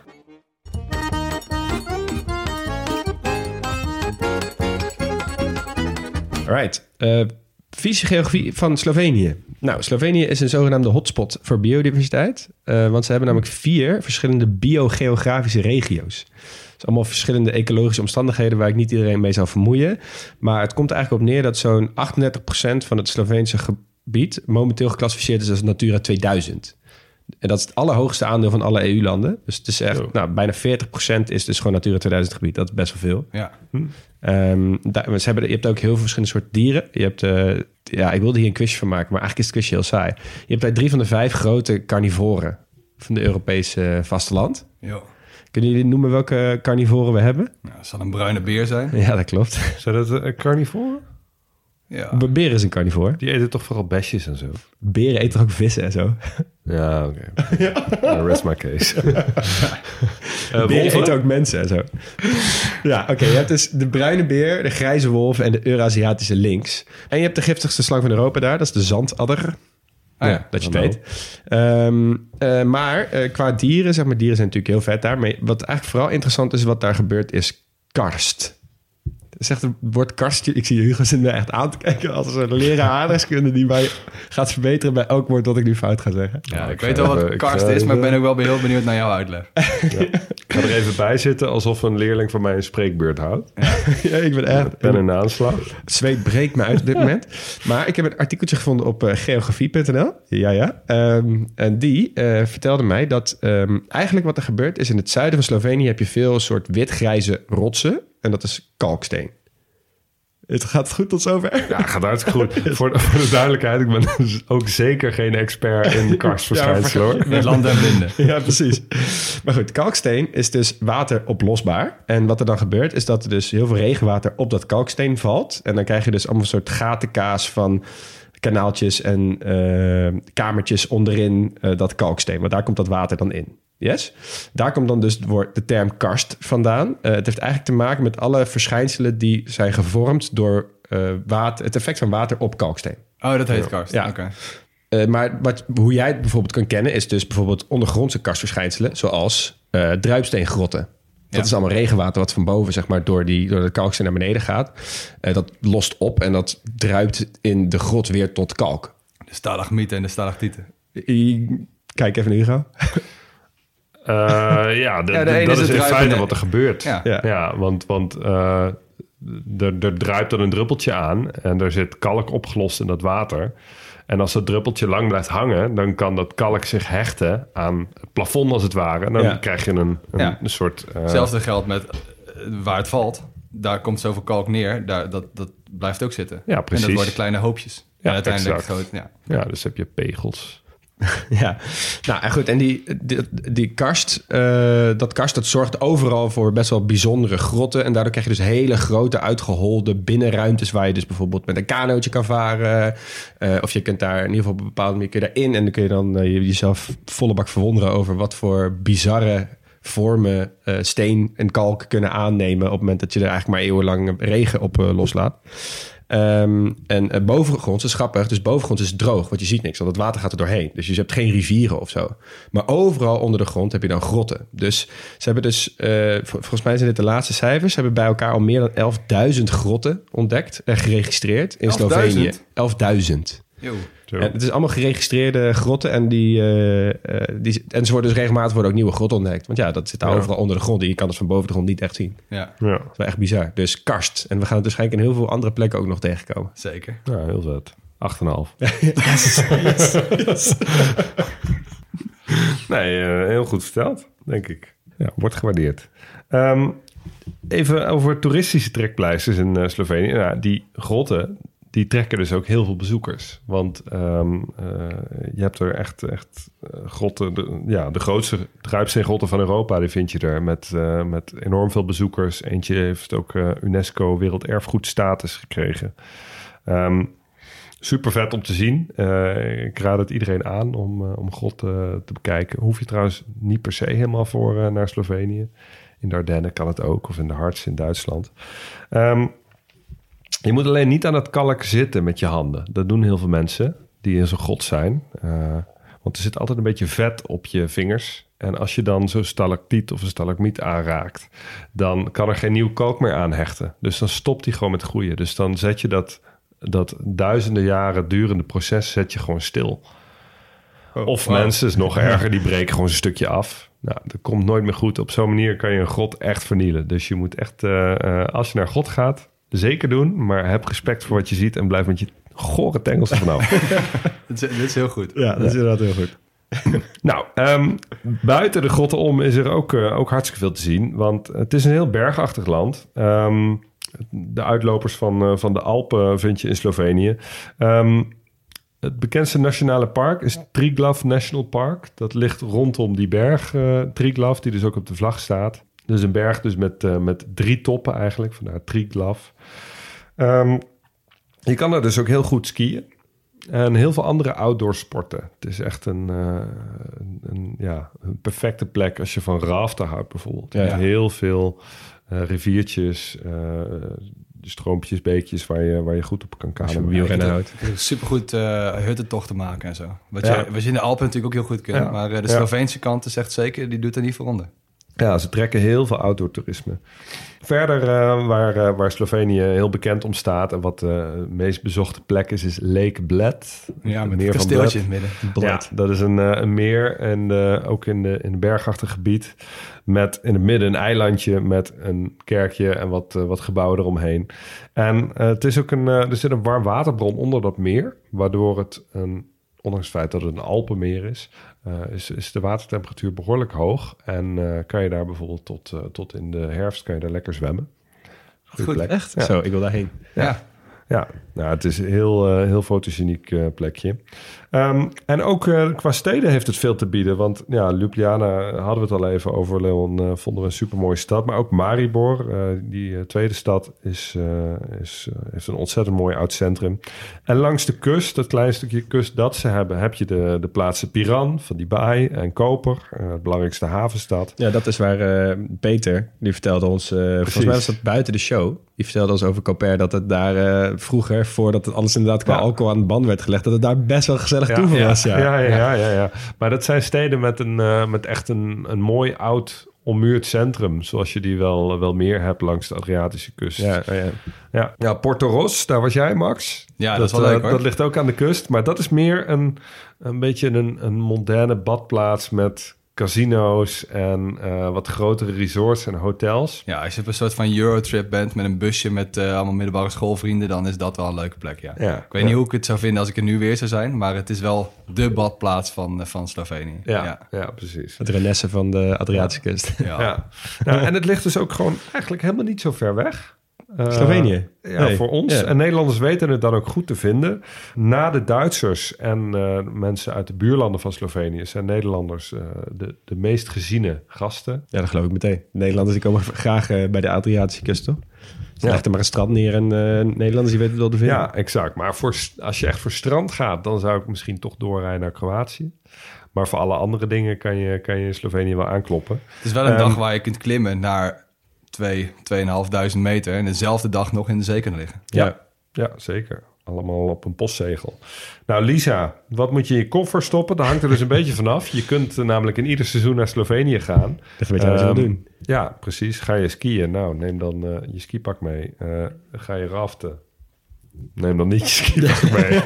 Speaker 10: Alright. Fysiogeografie van Slovenië. Nou, Slovenië is een zogenaamde hotspot voor biodiversiteit. Want ze hebben namelijk 4 verschillende biogeografische regio's. Dus allemaal verschillende ecologische omstandigheden waar ik niet iedereen mee zou vermoeien. Maar het komt eigenlijk op neer dat zo'n 38% van het Sloveense gebied momenteel geclassificeerd is als Natura 2000. En dat is het allerhoogste aandeel van alle EU-landen. Dus het is echt, bijna 40% is dus gewoon Natura 2000 gebied. Dat is best wel veel.
Speaker 6: Ja.
Speaker 10: Je hebt ook heel veel verschillende soorten dieren. Je hebt, ik wilde hier een quizje van maken, maar eigenlijk is het quizje heel saai. Je hebt daar 3 van de 5 grote carnivoren van de Europese vasteland.
Speaker 6: Jo.
Speaker 10: Kunnen jullie noemen welke carnivoren we hebben?
Speaker 6: Nou, dat zal een bruine beer zijn.
Speaker 10: Ja, dat klopt.
Speaker 11: Zijn dat carnivoren?
Speaker 10: Ja. Beer is een carnivoor.
Speaker 11: Die eten toch vooral besjes en zo?
Speaker 10: Beren eten toch ook vissen en zo?
Speaker 11: Ja, oké. Rest my case.
Speaker 10: Beren eten ook mensen en zo. Ja, oké. Je hebt dus de bruine beer, de grijze wolf en de Eurasiatische lynx. En je hebt de giftigste slang van Europa daar. Dat is de zandadder. Dat je het weet. Maar qua dieren, zeg maar, dieren zijn natuurlijk heel vet daar. Maar wat eigenlijk vooral interessant is wat daar gebeurt, is karst. Zegt het woord karstje. Ik zie Hugo zit me echt aan te kijken als een leraar aardrijkskunde die mij gaat verbeteren bij elk woord dat ik nu fout ga zeggen.
Speaker 6: Ja, ik weet wel wat karst is, maar ik ben ook wel heel benieuwd naar jouw uitleg.
Speaker 11: Ja. Ik ga er even bij zitten alsof een leerling van mij een spreekbeurt houdt.
Speaker 10: Ja, ik ben echt...
Speaker 11: Ik ben in de aanslag.
Speaker 10: Het zweet breekt me uit op dit moment. Maar ik heb een artikeltje gevonden op geografie.nl. Ja. En die vertelde mij dat eigenlijk wat er gebeurt is in het zuiden van Slovenië heb je veel soort wit-grijze rotsen. En dat is kalksteen. Het gaat goed tot zover?
Speaker 11: Ja, het gaat hartstikke goed. Voor de duidelijkheid, ik ben ook zeker geen expert in karstverschijnselen, hoor.
Speaker 6: Met land en blinden.
Speaker 10: Ja, precies. Maar goed, kalksteen is dus wateroplosbaar. En wat er dan gebeurt, is dat er dus heel veel regenwater op dat kalksteen valt. En dan krijg je dus allemaal een soort gatenkaas van kanaaltjes en kamertjes onderin dat kalksteen. Want daar komt dat water dan in. Yes. Daar komt dan dus de term karst vandaan. Het heeft eigenlijk te maken met alle verschijnselen die zijn gevormd door het effect van water op kalksteen.
Speaker 6: Oh, dat heet karst.
Speaker 10: Ja.
Speaker 6: Okay.
Speaker 10: Maar hoe jij het bijvoorbeeld kan kennen is dus bijvoorbeeld ondergrondse karstverschijnselen, zoals druipsteengrotten. Dat is allemaal regenwater wat van boven, zeg maar, door de kalksteen naar beneden gaat. Dat lost op en dat druipt in de grot weer tot kalk.
Speaker 6: De stalagmieten en de stalactieten.
Speaker 10: Kijk even naar Hugo.
Speaker 11: Dat is in feite wat er gebeurt.
Speaker 6: Ja.
Speaker 11: Want er druipt dan een druppeltje aan en er zit kalk opgelost in dat water. En als dat druppeltje lang blijft hangen, dan kan dat kalk zich hechten aan het plafond als het ware. En dan krijg je een soort...
Speaker 6: Hetzelfde geldt met waar het valt. Daar komt zoveel kalk neer. Dat blijft ook zitten.
Speaker 11: Ja, precies.
Speaker 6: En dat worden kleine hoopjes.
Speaker 11: Ja,
Speaker 6: en uiteindelijk
Speaker 11: exact.
Speaker 6: groot.
Speaker 11: Ja, dus heb je pegels.
Speaker 10: Ja, nou en goed. En die karst, dat zorgt overal voor best wel bijzondere grotten. En daardoor krijg je dus hele grote uitgeholde binnenruimtes waar je dus bijvoorbeeld met een kanootje kan varen. Of je kunt daar in ieder geval op een bepaalde manier kun je daarin. En dan kun je dan jezelf volle bak verwonderen over wat voor bizarre vormen steen en kalk kunnen aannemen op het moment dat je er eigenlijk maar eeuwenlang regen op loslaat. En bovengronds is grappig. Dus bovengronds is het droog, want je ziet niks. Want het water gaat er doorheen. Dus je hebt geen rivieren of zo. Maar overal onder de grond heb je dan grotten. Dus ze hebben dus, volgens mij zijn dit de laatste cijfers. Ze hebben bij elkaar al meer dan 11.000 grotten ontdekt en geregistreerd in Slovenië. 11.000. En het is allemaal geregistreerde grotten. En ze worden dus regelmatig ook nieuwe grotten ontdekt. Want ja, dat zit daar overal onder de grond. En je kan het van boven de grond niet echt zien.
Speaker 6: Ja.
Speaker 10: Dat is wel echt bizar. Dus karst. En we gaan het waarschijnlijk in heel veel andere plekken ook nog tegenkomen.
Speaker 6: Zeker.
Speaker 11: Ja, heel vet. 8,5.
Speaker 10: Yes.
Speaker 11: Nee, heel goed verteld, denk ik. wordt gewaardeerd. Even over toeristische trekpleisters in Slovenië. Nou, die grotten, die trekken dus ook heel veel bezoekers. Want je hebt er echt grotten... De grootste druipsteengrotten van Europa, die vind je er met enorm veel bezoekers. Eentje heeft ook UNESCO werelderfgoedstatus gekregen. Super vet om te zien. Ik raad het iedereen aan om grotten te bekijken. Hoef je trouwens niet per se helemaal voor naar Slovenië. In de Ardennen kan het ook, of in de Harz in Duitsland. Je moet alleen niet aan het kalk zitten met je handen. Dat doen heel veel mensen die in zo'n grot zijn. Want er zit altijd een beetje vet op je vingers. En als je dan zo'n stalactiet of een stalagmiet aanraakt, dan kan er geen nieuw kalk meer aan hechten. Dus dan stopt die gewoon met groeien. Dus dan zet je dat duizenden jaren durende proces zet je gewoon stil. Of mensen, is nog erger, die breken gewoon een stukje af. Nou, dat komt nooit meer goed. Op zo'n manier kan je een grot echt vernielen. Dus je moet echt, als je naar grot gaat, zeker doen. Maar heb respect voor wat je ziet en blijf met je gore tengels vanaf.
Speaker 6: Dit is heel goed.
Speaker 10: Ja, dat is inderdaad heel goed.
Speaker 11: Nou, buiten de grotten om is er ook hartstikke veel te zien. Want het is een heel bergachtig land. De uitlopers van de Alpen vind je in Slovenië. Het bekendste nationale park is Triglav National Park. Dat ligt rondom die berg Triglav, die dus ook op de vlag staat. Dus een berg dus met 3 toppen eigenlijk, vandaar Triglav. Je kan er dus ook heel goed skiën. En heel veel andere outdoor sporten. Het is echt een perfecte plek als je van raften houdt bijvoorbeeld. Ja. Heel veel riviertjes, stroompjes, beekjes waar je goed op kan kanen.
Speaker 6: Wielrennen houdt. Supergoed huttentochten maken en zo. Wat je in de Alpen natuurlijk ook heel goed kunt. Ja. Maar de Sloveense kant is echt zeker, die doet er niet voor onder.
Speaker 11: Ja, ze trekken heel veel outdoor toerisme. Verder waar Slovenië heel bekend om staat en wat de meest bezochte plek is Lake Bled.
Speaker 6: Ja, met een kasteeltje in het midden.
Speaker 11: Ja, dat is een meer en ook in een bergachtig gebied met in het midden een eilandje met een kerkje en wat gebouwen eromheen. En het is ook er zit een warm waterbron onder dat meer, waardoor het ondanks het feit dat het een Alpenmeer is de watertemperatuur behoorlijk hoog. En kan je daar bijvoorbeeld tot in de herfst kan je daar lekker zwemmen.
Speaker 10: Goeie plek. Echt? Ja. Zo, ik wil daarheen.
Speaker 11: Ja. Nou, het is een heel fotogeniek plekje. En ook qua steden heeft het veel te bieden. Want Ljubljana hadden we het al even over, Leon, vonden we een supermooie stad. Maar ook Maribor, die tweede stad, heeft een ontzettend mooi oud centrum. En langs de kust, dat kleine stukje kust dat ze hebben, heb je de plaatsen Piran, van die baai en Koper, het belangrijkste havenstad.
Speaker 10: Ja, dat is waar Peter, die vertelde ons, volgens mij was dat buiten de show, die vertelde ons over Koper, dat het daar vroeger, voordat het alles inderdaad qua alcohol aan de band werd gelegd, dat het daar best wel gezellig toe was.
Speaker 11: Ja. Maar dat zijn steden met echt een mooi oud ommuurd centrum, zoals je die wel meer hebt langs de Adriatische kust. Ja, Porto Ros, daar was jij, Max.
Speaker 6: Ja, dat is wel leuk, hoor.
Speaker 11: Dat ligt ook aan de kust, maar dat is meer een beetje een moderne badplaats met casino's en wat grotere resorts en hotels.
Speaker 6: Ja, als je op een soort van Eurotrip bent met een busje met allemaal middelbare schoolvrienden, dan is dat wel een leuke plek, ja. Ik weet niet hoe ik het zou vinden als ik er nu weer zou zijn, maar het is wel de badplaats van Slovenië.
Speaker 11: Ja, precies.
Speaker 10: Het Renesse van de Adriatische kust.
Speaker 11: Ja. En het ligt dus ook gewoon eigenlijk helemaal niet zo ver weg.
Speaker 10: Slovenië?
Speaker 11: Voor ons. Ja. En Nederlanders weten het dan ook goed te vinden. Na de Duitsers en mensen uit de buurlanden van Slovenië zijn Nederlanders de meest geziene gasten.
Speaker 10: Ja, dat geloof ik meteen. Nederlanders die komen graag bij de Adriatische kust, toch? Ze legt er maar een strand neer en Nederlanders die weten het wel te vinden.
Speaker 11: Ja, exact. Maar als je echt voor strand gaat, dan zou ik misschien toch doorrijden naar Kroatië. Maar voor alle andere dingen kan je in Slovenië wel aankloppen.
Speaker 6: Het is wel een dag waar je kunt klimmen naar 2.500 meter en dezelfde dag nog in de zee kunnen liggen.
Speaker 11: Ja, zeker. Allemaal op een postzegel. Nou, Lisa, wat moet je in je koffer stoppen? Dat hangt er dus een beetje vanaf. Je kunt namelijk in ieder seizoen naar Slovenië gaan.
Speaker 10: Dat weet je wat je wil doen.
Speaker 11: Ja, precies. Ga je skiën? Nou, neem dan je skipak mee. Ga je raften? Neem dan niet je skipak mee.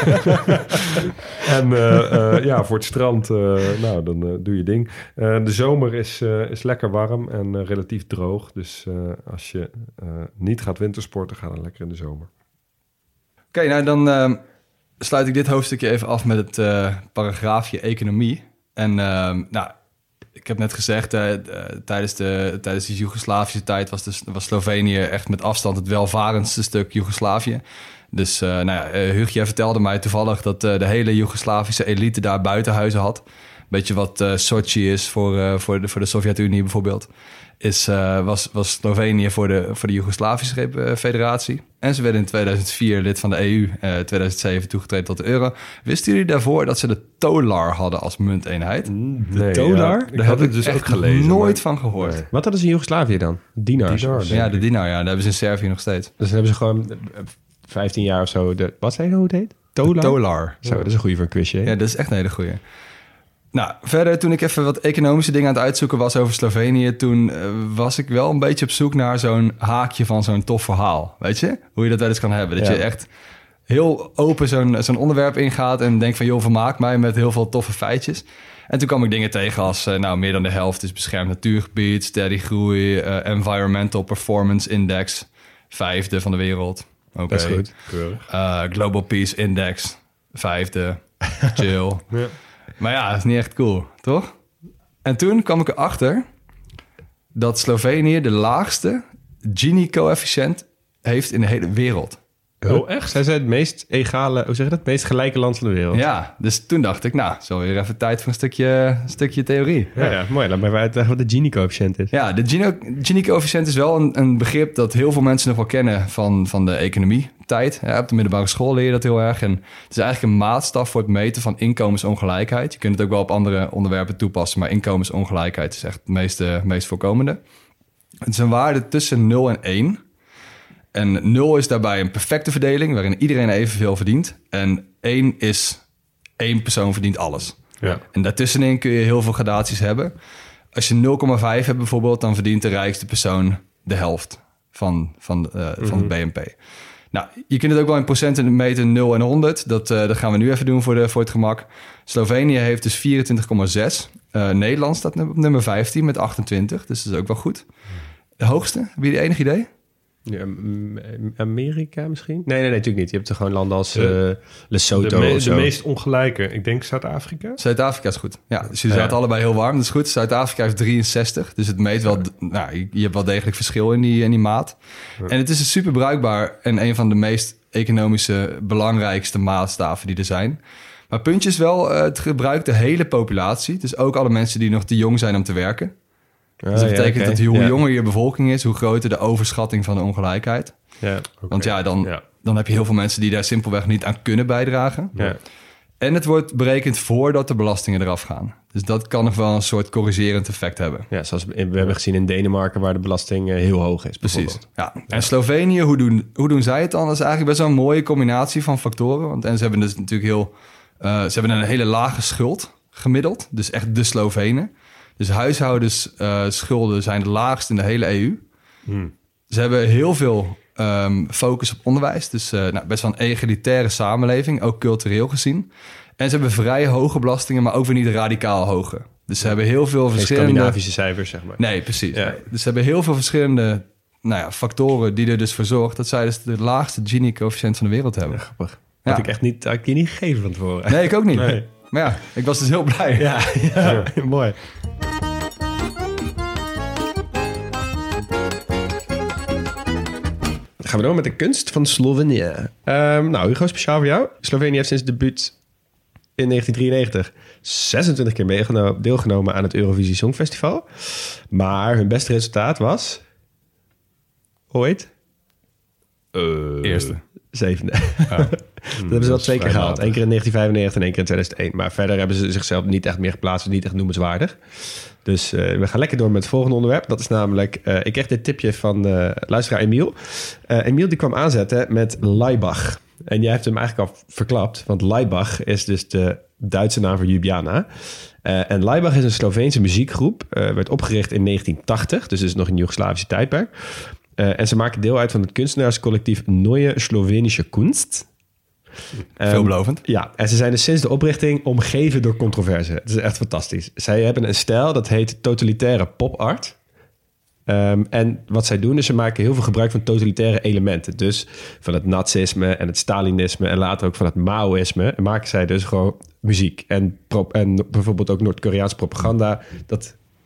Speaker 11: En voor het strand, dan doe je ding. De zomer is lekker warm en relatief droog. Dus als je niet gaat wintersporten, ga dan lekker in de zomer.
Speaker 6: Oké, nou dan sluit ik dit hoofdstukje even af met het paragraafje economie. En ik heb net gezegd, tijdens de Joegoslavische tijd was Slovenië echt met afstand het welvarendste stuk Joegoslavië. Dus Huug, jij vertelde mij toevallig dat de hele Joegoslavische elite daar buitenhuizen had. Beetje wat Sochi is voor de Sovjet-Unie bijvoorbeeld. Was Slovenië voor de Joegoslavische Federatie. En ze werden in 2004 lid van de EU. 2007 toegetreden tot de euro. Wisten jullie daarvoor dat ze de tolar hadden als munteenheid?
Speaker 10: De tolar?
Speaker 6: Daar heb ik dus echt gelezen, nooit van gehoord.
Speaker 10: Nee. Wat hadden ze in Joegoslavië dan? Dinars?
Speaker 6: Ja, de dinar. Ja, dat hebben ze in Servië nog steeds.
Speaker 10: Dus dan hebben ze gewoon 15 jaar of zo... Wat zei je hoe het heet? Tolar?
Speaker 6: De tolar.
Speaker 10: Zo, dat is een goeie voor een quizje. Hè?
Speaker 6: Ja, dat is echt een hele goeie. Nou, verder toen ik even wat economische dingen aan het uitzoeken was over Slovenië... toen was ik wel een beetje op zoek naar zo'n haakje van zo'n tof verhaal. Weet je? Hoe je dat wel eens kan hebben. Dat je echt heel open zo'n onderwerp ingaat... en denkt van, joh, vermaak mij met heel veel toffe feitjes. En toen kwam ik dingen tegen als... meer dan de helft is beschermd natuurgebied... steady groei, Environmental Performance Index... 5e van de wereld. Okay.
Speaker 10: Dat is goed.
Speaker 6: Global Peace Index, 5e. Chill. Ja. Maar ja, dat is niet echt cool, toch? En toen kwam ik erachter dat Slovenië de laagste Gini-coëfficiënt heeft in de hele wereld.
Speaker 10: Oh, echt? Zij zijn het meest egale, hoe zeg je dat? Het meest gelijke land van de wereld.
Speaker 6: Ja, dus toen dacht ik, zo weer even tijd voor een stukje theorie.
Speaker 10: Ja, mooi. Laat maar uitleggen wat de Gini-coëfficiënt is.
Speaker 6: Ja, de Gini-coëfficiënt is wel een begrip dat heel veel mensen nog wel kennen van de economietijd. Ja, op de middelbare school leer je dat heel erg. En het is eigenlijk een maatstaf voor het meten van inkomensongelijkheid. Je kunt het ook wel op andere onderwerpen toepassen, maar inkomensongelijkheid is echt het meest voorkomende. Het is een waarde tussen 0 en 1. En 0 is daarbij een perfecte verdeling... waarin iedereen evenveel verdient. En 1 is 1 persoon verdient alles. Ja. En daartussenin kun je heel veel gradaties hebben. Als je 0,5 hebt bijvoorbeeld... dan verdient de rijkste persoon de helft van het BNP. Nou, je kunt het ook wel in procenten meten, 0 en 100. Dat gaan we nu even doen voor het gemak. Slovenië heeft dus 24,6. Nederland staat op nummer 15 met 28. Dus dat is ook wel goed. De hoogste, heb je enig idee?
Speaker 10: Ja, Amerika misschien? Nee, natuurlijk niet. Je hebt er gewoon landen als Lesotho
Speaker 11: de meest ongelijke. Ik denk Zuid-Afrika.
Speaker 6: Zuid-Afrika is goed. Ja, dus jullie zaten allebei heel warm. Dat is goed. Zuid-Afrika heeft 63. Dus het meet wel... je hebt wel degelijk verschil in die maat. Ja. En het is super bruikbaar en een van de meest economische belangrijkste maatstaven die er zijn. Maar puntje is wel, het gebruikt de hele populatie. Dus ook alle mensen die nog te jong zijn om te werken. Dus dat betekent dat hoe jonger je bevolking is... hoe groter de overschatting van de ongelijkheid. Ja, okay. Want dan heb je heel veel mensen... die daar simpelweg niet aan kunnen bijdragen. Ja. En het wordt berekend voordat de belastingen eraf gaan. Dus dat kan nog wel een soort corrigerend effect hebben.
Speaker 10: Ja, zoals we hebben gezien in Denemarken... waar de belasting heel hoog is.
Speaker 6: Precies. Ja. En Slovenië, hoe doen zij het dan? Dat is eigenlijk best wel een mooie combinatie van factoren. En ze hebben dus natuurlijk ze hebben een hele lage schuld gemiddeld. Dus echt de Slovenen. Dus huishoudensschulden zijn de laagste in de hele EU. Ze hebben heel veel focus op onderwijs. Dus best wel een egalitaire samenleving, ook cultureel gezien. En ze hebben vrij hoge belastingen, maar ook weer niet radicaal hoge. Dus ze hebben heel veel verschillende...
Speaker 10: Scandinavische cijfers, zeg maar.
Speaker 6: Nee, precies. Ja. Dus ze hebben heel veel verschillende factoren die er dus voor zorgen... dat zij dus de laagste Gini-coëfficiënt van de wereld hebben.
Speaker 10: Ja, grappig. Had ik je niet gegeven van tevoren.
Speaker 6: Nee, ik ook niet. Nee. Maar ja, ik was dus heel blij.
Speaker 10: Ja. Mooi. Dan gaan we door met de kunst van Slovenië. Hugo, speciaal voor jou. Slovenië heeft sinds debuut in 1993 26 keer deelgenomen aan het Eurovisie Songfestival. Maar hun beste resultaat was... ooit?
Speaker 6: Eerste.
Speaker 10: 7e. Dat hebben ze wel 2 keer gehaald. 1 keer in 1995 en 1 keer in 2001. Maar verder hebben ze zichzelf niet echt meer geplaatst. Niet echt noemenswaardig. Dus we gaan lekker door met het volgende onderwerp. Dat is namelijk... ik kreeg dit tipje van luisteraar Emiel. Emiel die kwam aanzetten met Laibach. En jij hebt hem eigenlijk al verklapt. Want Laibach is dus de Duitse naam voor Ljubljana. En Laibach is een Sloveense muziekgroep. Werd opgericht in 1980. Dus is nog in Joegoslavische tijdperk. En ze maken deel uit van het kunstenaarscollectief Neue Slowenische Kunst.
Speaker 6: Veelbelovend.
Speaker 10: Ja, en ze zijn dus sinds de oprichting omgeven door controverse. Het is echt fantastisch. Zij hebben een stijl dat heet totalitaire pop-art. En wat zij doen is ze maken heel veel gebruik van totalitaire elementen. Dus van het nazisme en het Stalinisme en later ook van het Maoïsme. En maken zij dus gewoon muziek. En bijvoorbeeld ook Noord-Koreaans propaganda. Dat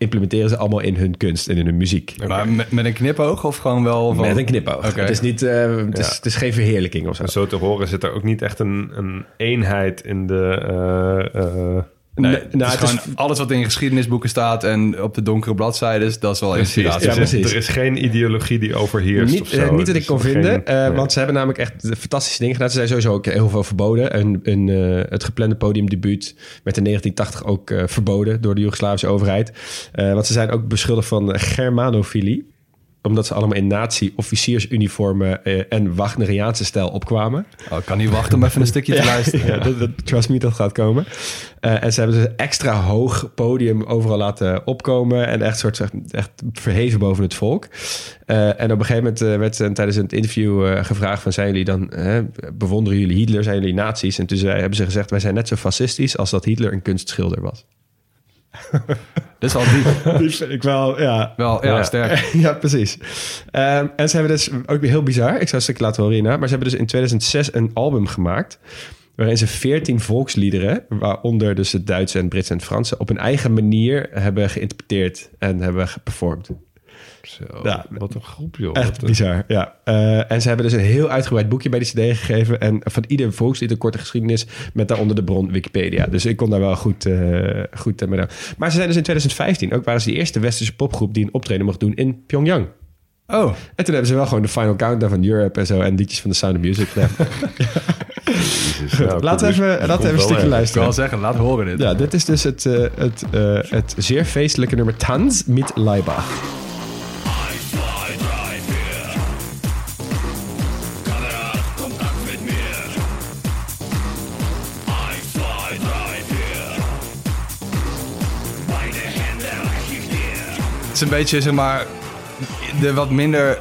Speaker 10: implementeren ze allemaal in hun kunst en in hun muziek.
Speaker 6: Maar met een knipoog of gewoon wel...
Speaker 10: Met een knipoog.
Speaker 6: Okay.
Speaker 10: Het is niet, het is geen verheerlijking of zo.
Speaker 11: En zo te horen zit er ook niet echt een eenheid in de...
Speaker 6: Nee, het is gewoon alles wat in geschiedenisboeken staat en op de donkere bladzijden, dat is wel inspiratie.
Speaker 11: Ja, precies. Er is geen ideologie die overheerst of zo.
Speaker 10: Niet dat ik kon vinden, want ze hebben namelijk echt fantastische dingen gedaan. Ze zijn sowieso ook heel veel verboden. Het geplande podiumdebuut werd in 1980 ook verboden door de Joegoslavische overheid. Want ze zijn ook beschuldigd van germanofilie. Omdat ze allemaal in nazi-officiersuniformen en Wagneriaanse stijl opkwamen.
Speaker 6: Oh, ik kan niet wachten om even een stukje te luisteren.
Speaker 10: Ja, trust me, dat gaat komen. En ze hebben dus een extra hoog podium overal laten opkomen. En echt verheven boven het volk. En op een gegeven moment werd tijdens het interview gevraagd van... zijn jullie dan, bewonderen jullie Hitler, zijn jullie nazi's? En toen hebben ze gezegd, wij zijn net zo fascistisch als dat Hitler een kunstschilder was.
Speaker 6: Dat is al diep.
Speaker 10: Die vind ik wel, ja.
Speaker 6: Wel, sterk.
Speaker 10: Ja, precies. En ze hebben dus, ook weer heel bizar... ik zou een stukje laten horen hierna... maar ze hebben dus in 2006 een album gemaakt... waarin ze 14 volksliederen... waaronder dus het Duitse en het Britse en het Franse... op hun eigen manier hebben geïnterpreteerd en hebben geperformed.
Speaker 11: Zo, ja, wat een groep, joh.
Speaker 10: Echt bizar, ja. En ze hebben dus een heel uitgebreid boekje bij de CD gegeven... en van ieder volkslied een korte geschiedenis... met daaronder de bron Wikipedia. Dus ik kon daar wel goed mee doen. Maar ze zijn dus in 2015... ook waren ze de eerste westerse popgroep... die een optreden mocht doen in Pyongyang.
Speaker 6: Oh.
Speaker 10: En toen hebben ze wel gewoon de Final Countdown van Europe en zo... en liedjes van The Sound of Music. Laten we even een stukje luisteren.
Speaker 6: Ik wil zeggen, laat horen dit.
Speaker 10: Ja, dit is dus het zeer feestelijke nummer Tanz mit Leibach.
Speaker 6: Het is een beetje, zeg maar, de wat minder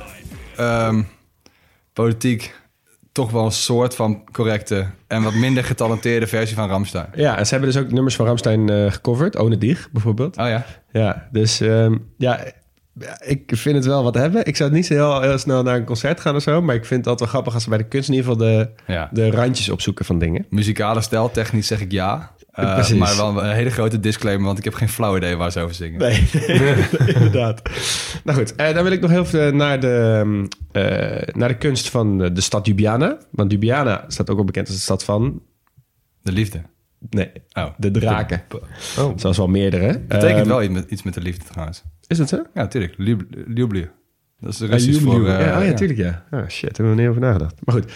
Speaker 6: politiek, toch wel een soort van correcte en wat minder getalenteerde versie van Rammstein.
Speaker 10: Ja, en ze hebben dus ook nummers van Rammstein gecoverd. Ohne dich, bijvoorbeeld.
Speaker 6: Oh ja.
Speaker 10: Ja, dus ik vind het wel wat hebben. Ik zou het niet zo heel snel naar een concert gaan of zo, maar ik vind het altijd wel grappig als ze bij de kunst in ieder geval de randjes opzoeken van dingen.
Speaker 6: Muzikale stijl, technisch zeg ik ja. Maar wel een hele grote disclaimer, want ik heb geen flauw idee waar ze over zingen.
Speaker 10: Nee, inderdaad. Nou goed, dan wil ik nog heel even naar de kunst van de stad Ljubljana. Want Ljubljana staat ook wel bekend als de stad van...
Speaker 6: De liefde.
Speaker 10: Nee, de draken. Zoals wel meerdere.
Speaker 6: Betekent wel iets met de liefde trouwens.
Speaker 10: Is dat zo?
Speaker 6: Ja, natuurlijk. Ljubljana. Dat is de Russisch voor...
Speaker 10: ja, tuurlijk, ja. Oh, shit, daar hebben we niet over nagedacht. Maar goed.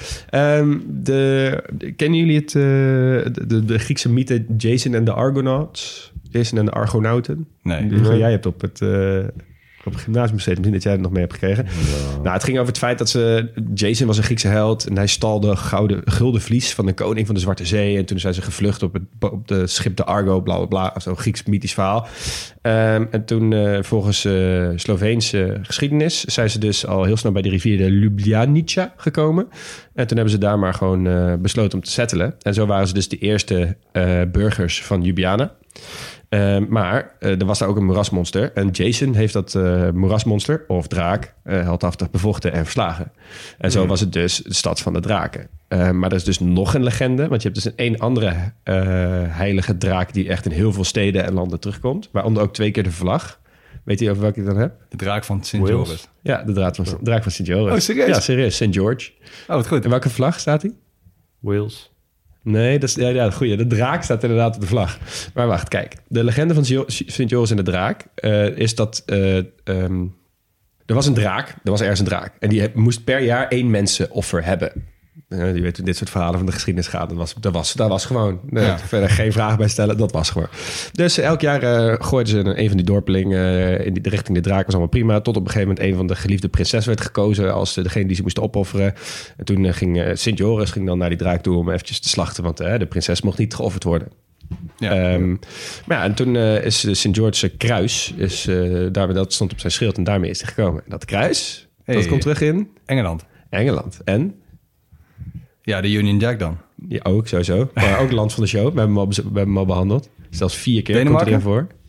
Speaker 10: Kennen jullie de Griekse mythe Jason en de Argonauts? Jason en de Argonauten?
Speaker 6: Nee.
Speaker 10: Jij hebt op het gymnasium gezeten. Misschien dat jij het nog mee hebt gekregen. Ja. Nou, het ging over het feit dat Jason was een Griekse held... en hij stal de gulden vlies van de koning van de Zwarte Zee... en toen zijn ze gevlucht op de schip de Argo, bla bla bla. Zo'n Grieks mythisch verhaal. En toen, volgens Sloveense geschiedenis... zijn ze dus al heel snel bij de rivier de Ljubljanica gekomen. En toen hebben ze daar maar gewoon besloten om te settelen. En zo waren ze dus de eerste burgers van Ljubljana. Maar er was daar ook een moerasmonster. En Jason heeft dat moerasmonster, of draak, heldhaftig bevochten en verslagen. En zo was het dus de stad van de draken. Maar er is dus nog een legende. Want je hebt dus een andere heilige draak... die echt in heel veel steden en landen terugkomt. Waaronder ook 2 keer de vlag. Weet je over welke ik dan heb?
Speaker 6: De draak van Sint Joris.
Speaker 10: Ja, de draak van Sint Joris.
Speaker 6: Oh, serieus?
Speaker 10: Ja, serieus. Sint George.
Speaker 6: Oh, wat goed.
Speaker 10: En welke vlag staat hij?
Speaker 11: Wales.
Speaker 10: Nee, dat is het goede. De draak staat inderdaad op de vlag. Maar wacht, kijk. De legende van Sint Joris en de draak is dat... er was een draak. Er was ergens een draak. En die moest per jaar 1 mensenoffer hebben. Je weet hoe dit soort verhalen van de geschiedenis gaat. Dat was gewoon. Verder geen vragen bij stellen. Dat was gewoon. Dus elk jaar gooiden ze een van die dorpelingen in de richting de draak. Was allemaal prima. Tot op een gegeven moment een van de geliefde prinses werd gekozen als degene die ze moesten opofferen. En toen ging Sint Joris dan naar die draak toe om eventjes te slachten. Want de prinses mocht niet geofferd worden. Ja. Maar ja, en toen is Sint George's kruis, dat stond op zijn schild en daarmee is hij gekomen. En dat kruis, dat komt terug in... Engeland. En?
Speaker 6: Ja, de Union Jack dan.
Speaker 10: Ja, ook sowieso. Maar ook land van de show. We hebben hem al behandeld. Zelfs 4 keer
Speaker 6: Denemarken?
Speaker 10: komt erin voor.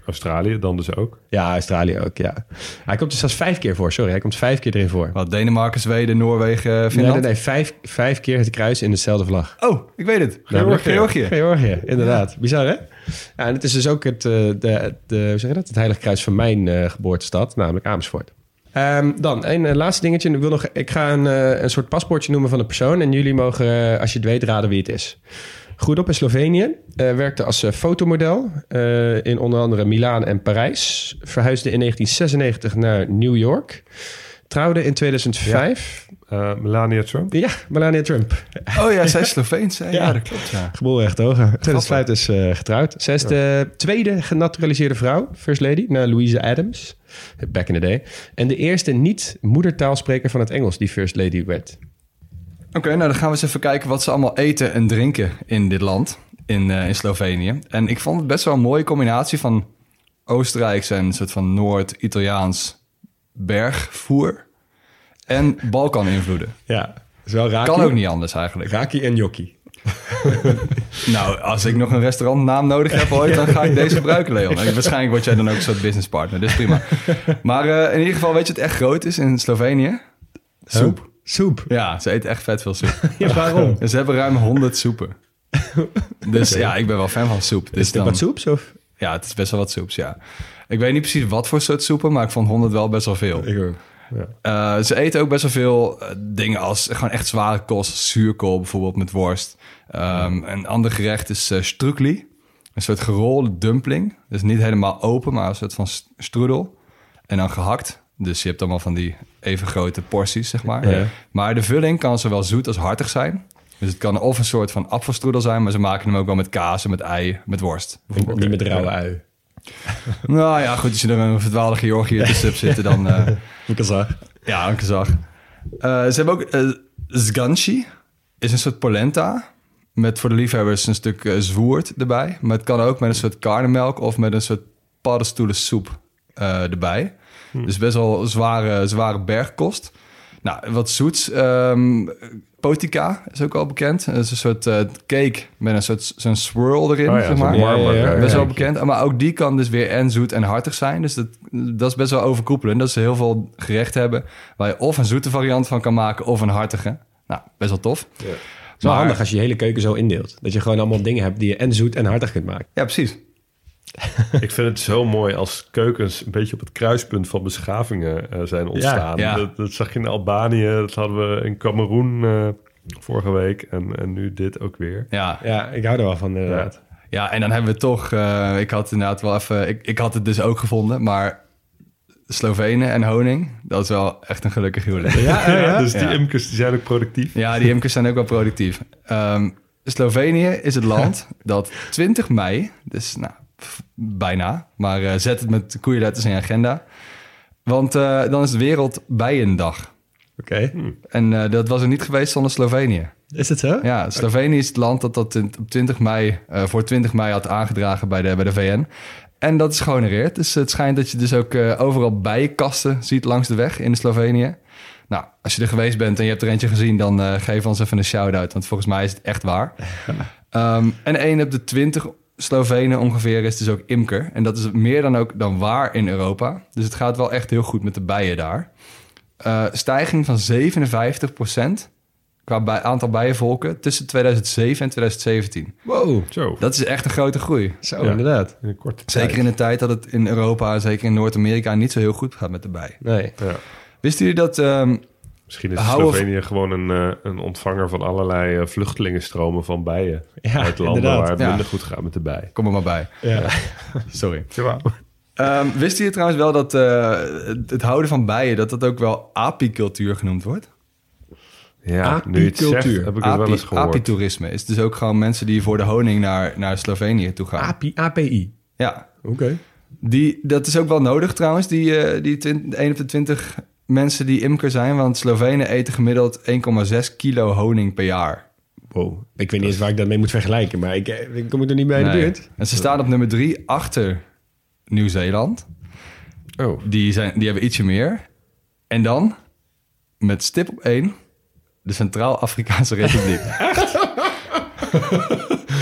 Speaker 11: Australië dan dus ook.
Speaker 10: Ja, Australië ook, ja. Hij komt er zelfs 5 keer voor, sorry. Hij komt 5 keer erin voor.
Speaker 6: Wat, Denemarken, Zweden, Noorwegen, Finland?
Speaker 10: Nee, 5 keer het kruis in dezelfde vlag.
Speaker 6: Oh, ik weet het.
Speaker 10: Georgië, inderdaad. Ja. Bizar, hè? Ja, en het is dus ook het Heilige Kruis van mijn geboortestad, namelijk Amersfoort. Dan, een laatste dingetje. Ik ga een soort paspoortje noemen van een persoon. En jullie mogen, als je het weet, raden wie het is. Groeide op in Slovenië. Werkte als fotomodel in onder andere Milaan en Parijs. Verhuisde in 1996 naar New York. Trouwde in 2005.
Speaker 11: Melania Trump?
Speaker 10: Ja, Melania Trump.
Speaker 6: Oh ja, zij is Sloveens. Ja, dat klopt. Ja.
Speaker 10: Geboren Echthogen. 2005 is getrouwd. Zij is de tweede genaturaliseerde vrouw, First Lady, na Louisa Adams. Back in the day. En de eerste niet-moedertaalspreker van het Engels die First Lady werd.
Speaker 6: Oké, nou dan gaan we eens even kijken wat ze allemaal eten en drinken in dit land, in Slovenië. En ik vond het best wel een mooie combinatie van Oostenrijks en een soort van Noord-Italiaans bergvoer en Balkan-invloeden.
Speaker 10: Ja, is wel raki.
Speaker 6: Kan ook niet anders eigenlijk.
Speaker 10: Raki en gnocchi.
Speaker 6: Nou, als ik nog een restaurantnaam nodig heb ooit, dan ga ik deze gebruiken, Leon. En waarschijnlijk word jij dan ook een soort businesspartner, dus prima. Maar in ieder geval, weet je wat echt groot is in Slovenië? Soep.
Speaker 10: Soep?
Speaker 6: Ja, ze eten echt vet veel soep.
Speaker 10: Ja, waarom?
Speaker 6: Ze hebben ruim 100 soepen. Dus ja, ik ben wel fan van soep. Dus
Speaker 10: is het wat soeps? Of?
Speaker 6: Ja, het is best wel wat soeps, ja. Ik weet niet precies wat voor soort soepen, maar ik vond 100 wel best wel veel.
Speaker 10: Ik ook. Ja.
Speaker 6: Ze eten ook best wel veel dingen als gewoon echt zware kost. Zuurkool bijvoorbeeld met worst. Een ander gerecht is strukli. Een soort gerolde dumpling. Dus niet helemaal open, maar een soort van strudel. En dan gehakt. Dus je hebt allemaal van die even grote porties, zeg maar.
Speaker 10: Ja.
Speaker 6: Maar de vulling kan zowel zoet als hartig zijn. Dus het kan of een soort van apfelstrudel zijn, maar ze maken hem ook wel met kaas en met ei, met worst.
Speaker 10: Bijvoorbeeld. Niet met rauwe ui.
Speaker 6: Nou ja, goed, als je er een verdwaalde Georgië tussen hebt zitten, dan...
Speaker 10: Een kazach.
Speaker 6: Ja, een kazach. Ze hebben ook zganci, is een soort polenta, met voor de liefhebbers een stuk zwoerd erbij. Maar het kan ook met een soort karnemelk of met een soort paddenstoelensoep erbij. Dus best wel zware bergkost. Nou, wat zoets. Potica is ook al bekend. Dat is een soort cake met een soort zo'n swirl erin,
Speaker 11: Oh ja,
Speaker 6: zeg maar.
Speaker 11: Ja.
Speaker 6: Best wel bekend. Maar ook die kan dus weer en zoet en hartig zijn. Dus dat is best wel overkoepelend. Dat ze heel veel gerechten hebben waar je of een zoete variant van kan maken of een hartige. Nou, best wel tof.
Speaker 10: Ja. Het is wel handig als je je hele keuken zo indeelt. Dat je gewoon allemaal dingen hebt die je en zoet en hartig kunt maken.
Speaker 6: Ja, precies.
Speaker 11: Ik vind het zo mooi als keukens een beetje op het kruispunt van beschavingen zijn ontstaan.
Speaker 6: Ja.
Speaker 11: Dat zag je in Albanië, dat hadden we in Kameroen vorige week en nu dit ook weer.
Speaker 10: Ja, ik hou er wel van inderdaad.
Speaker 6: Ja, en dan hebben we toch... ik had inderdaad wel even... Ik had het dus ook gevonden, maar Slovenen en honing, dat is wel echt een gelukkig huwelijk.
Speaker 11: Ja, dus die imkers die zijn ook productief.
Speaker 6: Ja, die imkers zijn ook wel productief. Slovenië is het land dat 20 mei, dus nou, bijna, maar zet het met koeienletters in je agenda. Want dan is het Wereldbijendag.
Speaker 10: Oké.
Speaker 6: En dat was er niet geweest zonder Slovenië.
Speaker 10: Is het zo?
Speaker 6: Ja, Slovenië is het land dat op 20 mei, voor 20 mei had aangedragen bij de VN. En dat is gehonoreerd. Dus het schijnt dat je dus ook overal bijenkasten ziet langs de weg in Slovenië. Nou, als je er geweest bent en je hebt er eentje gezien, dan geef ons even een shout-out. Want volgens mij is het echt waar. En 1 op de 20 Slovenen ongeveer is dus ook imker. En dat is meer dan waar in Europa. Dus het gaat wel echt heel goed met de bijen daar. Stijging van 57% qua aantal bijenvolken tussen 2007 en 2017.
Speaker 10: Wow.
Speaker 11: Zo.
Speaker 6: Dat is echt een grote groei.
Speaker 10: Zo, inderdaad.
Speaker 11: In een korte
Speaker 6: Zeker
Speaker 11: tijd.
Speaker 6: in de tijd dat het in Europa, zeker in Noord-Amerika, niet zo heel goed gaat met de bij.
Speaker 10: Nee.
Speaker 11: Ja.
Speaker 6: Wisten jullie dat...
Speaker 11: Misschien is Slovenië gewoon een ontvanger van allerlei vluchtelingenstromen van bijen. Uit landen
Speaker 10: inderdaad.
Speaker 11: waar het minder goed gaat met de bij.
Speaker 6: Kom er maar bij.
Speaker 10: Ja.
Speaker 6: Sorry.
Speaker 11: Ja.
Speaker 6: Wisten jullie trouwens wel dat het houden van bijen, dat ook wel apicultuur genoemd wordt?
Speaker 11: Ja, nu je het zegt, heb ik het wel eens gehoord.
Speaker 6: Apitoerisme is dus ook gewoon mensen die voor de honing naar Slovenië toe gaan.
Speaker 10: API?
Speaker 6: Ja.
Speaker 10: Oké.
Speaker 6: Dat is ook wel nodig trouwens, die 1 op de 20 mensen die imker zijn. Want Slovenen eten gemiddeld 1,6 kilo honing per jaar.
Speaker 10: Wow. Ik weet niet eens waar ik dat mee moet vergelijken, maar ik kom er niet bij in de buurt.
Speaker 6: En ze staan op nummer 3 achter Nieuw-Zeeland.
Speaker 10: Oh.
Speaker 6: Die hebben ietsje meer. En dan, met stip op 1, de Centraal-Afrikaanse Republiek.
Speaker 10: Echt?